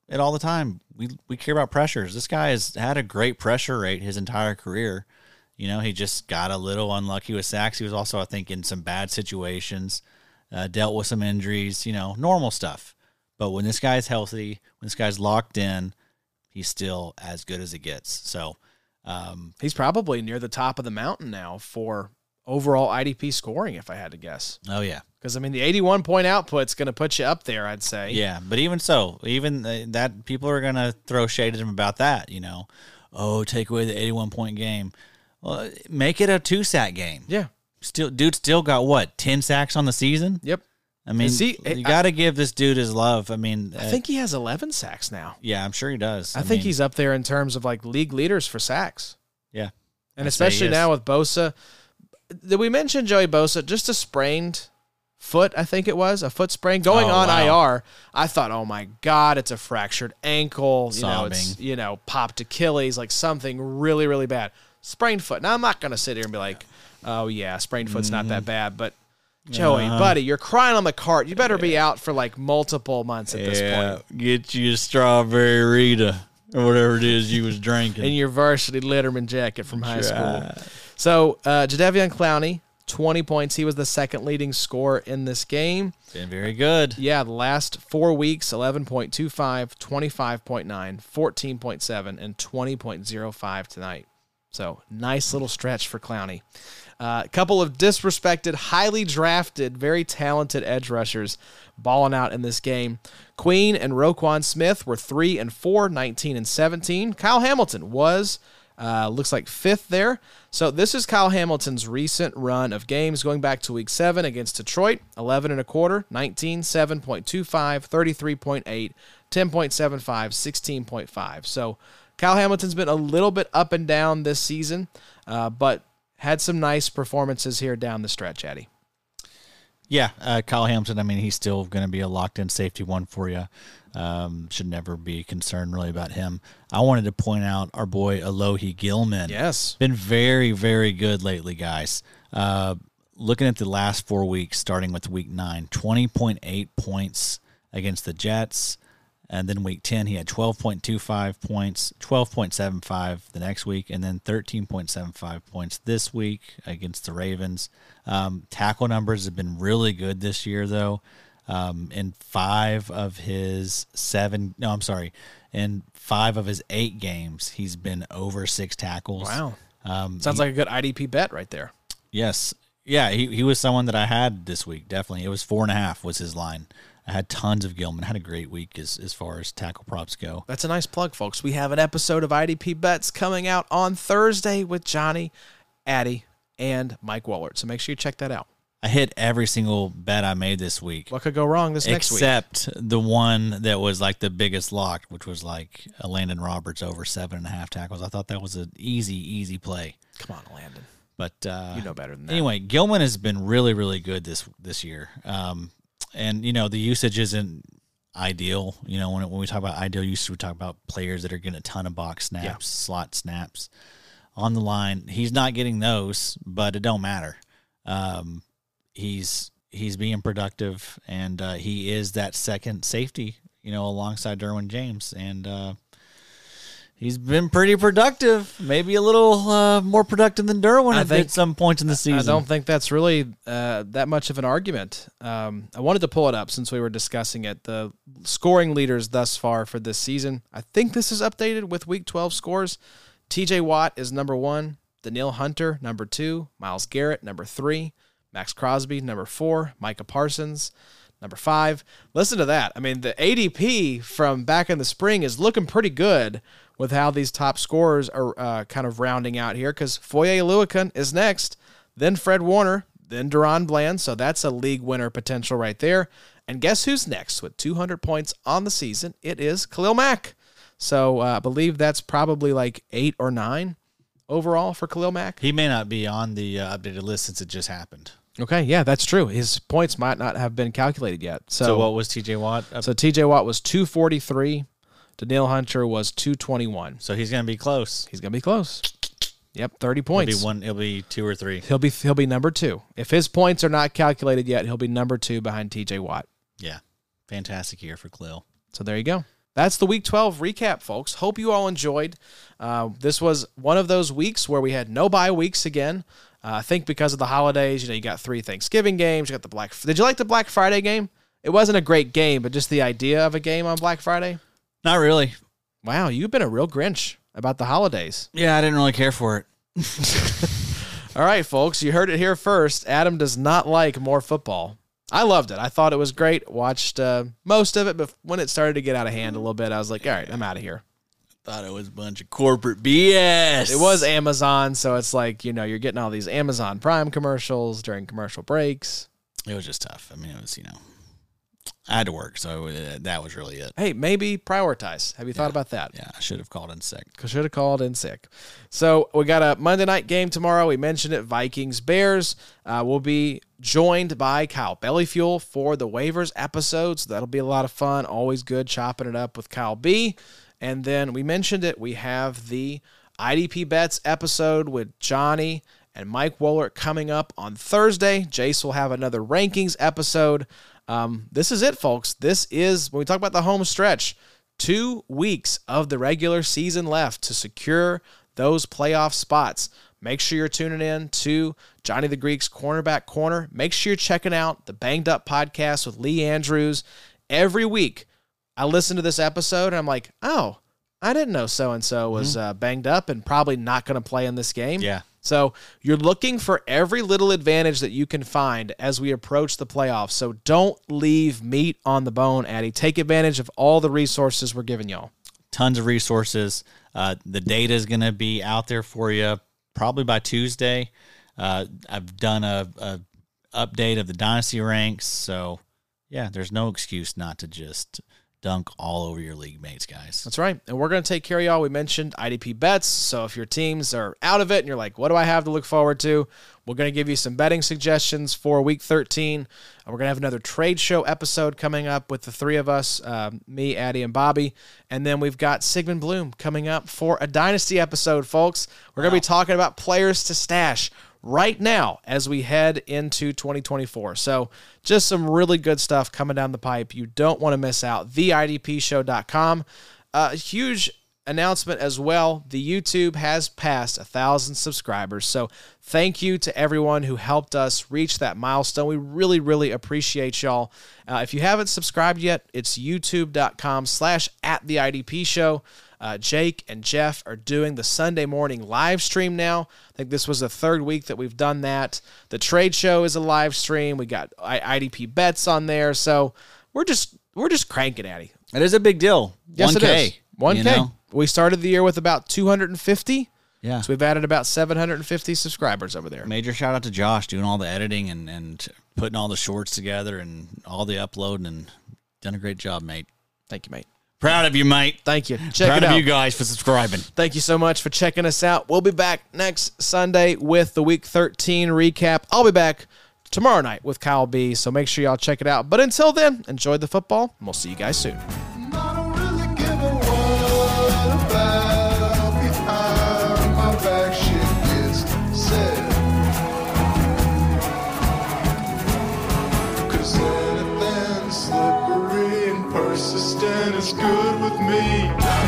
it all the time. We care about pressures. This guy has had a great pressure rate his entire career. You know, he just got a little unlucky with sacks. He was also, I think, in some bad situations, dealt with some injuries, you know, normal stuff. But when this guy's healthy, when this guy's locked in, he's still as good as it gets. So he's probably near the top of the mountain now for overall IDP scoring, if I had to guess. Oh, yeah. Because, I mean, the 81-point output's going to put you up there, I'd say. Yeah, but even so, even that, people are going to throw shade at him about that, you know. Oh, take away the 81-point game. Well, make it a 2-sack game. Yeah. Dude still got, what, 10 sacks on the season? Yep. I mean, you got to give this dude his love. I mean, I think he has 11 sacks now. Yeah, I'm sure he does. I think he's up there in terms of like league leaders for sacks. Yeah. And especially now with Bosa. Did we mention Joey Bosa? Just a sprained foot, I think it was. A foot sprain going on IR. I thought, oh my God, it's a fractured ankle. You know, it's, popped Achilles, like something really, really bad. Sprained foot. Now, I'm not going to sit here and be like, oh yeah, sprained foot's not that bad, but Joey, buddy, you're crying on the cart. You better be out for like multiple months at this point. Get you a strawberry Rita or whatever it is you was drinking. In your varsity Letterman jacket from high school. So, Jadeveon Clowney, 20 points. He was the second leading scorer in this game. Been very good. Yeah, the last 4 weeks, 11.25, 25.9, 14.7, and 20.05 tonight. So, nice little stretch for Clowney. A couple of disrespected, highly drafted, very talented edge rushers balling out in this game. Queen and Roquan Smith were 3 and 4, 19 and 17. Kyle Hamilton was, looks like 5th there. So this is Kyle Hamilton's recent run of games going back to week 7 against Detroit. 11 and a quarter, 19, 7.25, 33.8, 10.75, 16.5. So Kyle Hamilton's been a little bit up and down this season, but had some nice performances here down the stretch, Addy. Yeah, Kyle Hamilton, I mean, he's still going to be a locked-in safety one for you. Should never be concerned really about him. I wanted to point out our boy Alohi Gilman. Yes. Been very, very good lately, guys. Looking at the last 4 weeks, starting with week 9, 20.8 points against the Jets. And then week 10, he had 12.25 points, 12.75 the next week, and then 13.75 points this week against the Ravens. Tackle numbers have been really good this year, though. In 5 of his 8 games, he's been over 6 tackles. Wow. Sounds like a good IDP bet right there. Yes. Yeah, he was someone that I had this week, definitely. It was 4.5 was his line. I had tons of Gilman. Had a great week as far as tackle props go. That's a nice plug, folks. We have an episode of IDP Bets coming out on Thursday with Johnny, Addy, and Mike Wohlert. So make sure you check that out. I hit every single bet I made this week. What could go wrong this next week? Except the one that was like the biggest lock, which was like a Landon Roberts over 7.5 tackles. I thought that was an easy play. Come on, Landon. But you know better than that. Anyway, Gilman has been really, really good this year. And, you know, the usage isn't ideal. You know, when we talk about ideal usage, we talk about players that are getting a ton of box snaps, slot snaps on the line. He's not getting those, but it don't matter. He's being productive, and he is that second safety, you know, alongside Derwin James. And he's been pretty productive, maybe a little more productive than Derwin at some points in the season. I don't think that's really that much of an argument. I wanted to pull it up since we were discussing it. The scoring leaders thus far for this season, I think this is updated with Week 12 scores. TJ Watt is number 1, Danielle Hunter, number 2, Myles Garrett, number 3, Max Crosby, number 4, Micah Parsons, number 5. Listen to that. I mean, the ADP from back in the spring is looking pretty good with how these top scorers are kind of rounding out here, because Foye Oluokun is next, then Fred Warner, then Deron Bland, so that's a league winner potential right there. And guess who's next with 200 points on the season? It is Khalil Mack. So I believe that's probably like 8 or 9 overall for Khalil Mack. He may not be on the updated list since it just happened. Okay, yeah, that's true. His points might not have been calculated yet. So what was TJ Watt? So TJ Watt was 243. Danielle Hunter was 221. So he's going to be close. He's going to be close. Yep, 30 points. He'll be 2 or 3. He'll be number 2. If his points are not calculated yet, he'll be number 2 behind TJ Watt. Yeah. Fantastic year for Khalil. So there you go. that's the Week 12 recap, folks. Hope you all enjoyed. This was one of those weeks where we had no bye weeks again. I think because of the holidays, you got 3 Thanksgiving games. You got the Did you like the Black Friday game? It wasn't a great game, but just the idea of a game on Black Friday? Not really. Wow, you've been a real Grinch about the holidays. Yeah, I didn't really care for it. All right, folks, you heard it here first. Adam does not like more football. I loved it. I thought it was great. Watched most of it, but when it started to get out of hand a little bit, I was like, all right, I'm out of here. Thought it was a bunch of corporate BS. It was Amazon, so it's like, you're getting all these Amazon Prime commercials during commercial breaks. It was just tough. I mean, it was, I had to work, so that was really it. Hey, maybe prioritize. Have you thought about that? Yeah, I should have called in sick. Should have called in sick. So we got a Monday night game tomorrow. We mentioned it, Vikings-Bears. We'll be joined by Kyle Bellyfuel for the waivers episode, so that'll be a lot of fun. Always good chopping it up with Kyle B. And then we mentioned it, we have the IDP Bets episode with Johnny and Mike Wohlert coming up on Thursday. Jace will have another rankings episode. This is it, folks. This is, when we talk about the home stretch, 2 weeks of the regular season left to secure those playoff spots. Make sure you're tuning in to Johnny the Greek's Cornerback Corner. Make sure you're checking out the Banged Up podcast with Lee Andrews. Every week, I listen to this episode, and I'm like, oh, I didn't know so-and-so was banged up and probably not going to play in this game. Yeah. So you're looking for every little advantage that you can find as we approach the playoffs. So don't leave meat on the bone, Addy. Take advantage of all the resources we're giving y'all. Tons of resources. The data is going to be out there for you probably by Tuesday. I've done a update of the dynasty ranks. So, yeah, there's no excuse not to just dunk all over your league mates, guys. That's right. And we're going to take care of y'all. We mentioned IDP bets. So if your teams are out of it and you're like, what do I have to look forward to? We're going to give you some betting suggestions for week 13. And we're going to have another trade show episode coming up with the 3 of us, me, Addy, and Bobby. And then we've got Sigmund Bloom coming up for a dynasty episode, folks. We're going to be talking about players to stash right now as we head into 2024. So just some really good stuff coming down the pipe. You don't want to miss out. TheIDPShow.com. A huge announcement as well. The YouTube has passed 1,000 subscribers. So thank you to everyone who helped us reach that milestone. We really, really appreciate y'all. If you haven't subscribed yet, it's youtube.com/@TheIDPShow. Jake and Jeff are doing the Sunday morning live stream now. I think this was the 3rd week that we've done that. The trade show is a live stream. We got IDP bets on there. So we're just cranking, Addy. It is a big deal. Yes, 1K, it is. 1K. We started the year with about 250. Yeah. So we've added about 750 subscribers over there. Major shout out to Josh doing all the editing and putting all the shorts together and all the uploading, and done a great job, mate. Thank you, mate. Proud of you, mate. Thank you. Check Proud it out. of you guys for subscribing. Thank you so much for checking us out. We'll be back next Sunday with the Week 13 recap. I'll be back tomorrow night with Kyle B, so make sure y'all check it out. But until then, enjoy the football, and we'll see you guys soon. I don't really give a what about behind my back shit gets said. 'Cause anything slippery and persistent is good with me.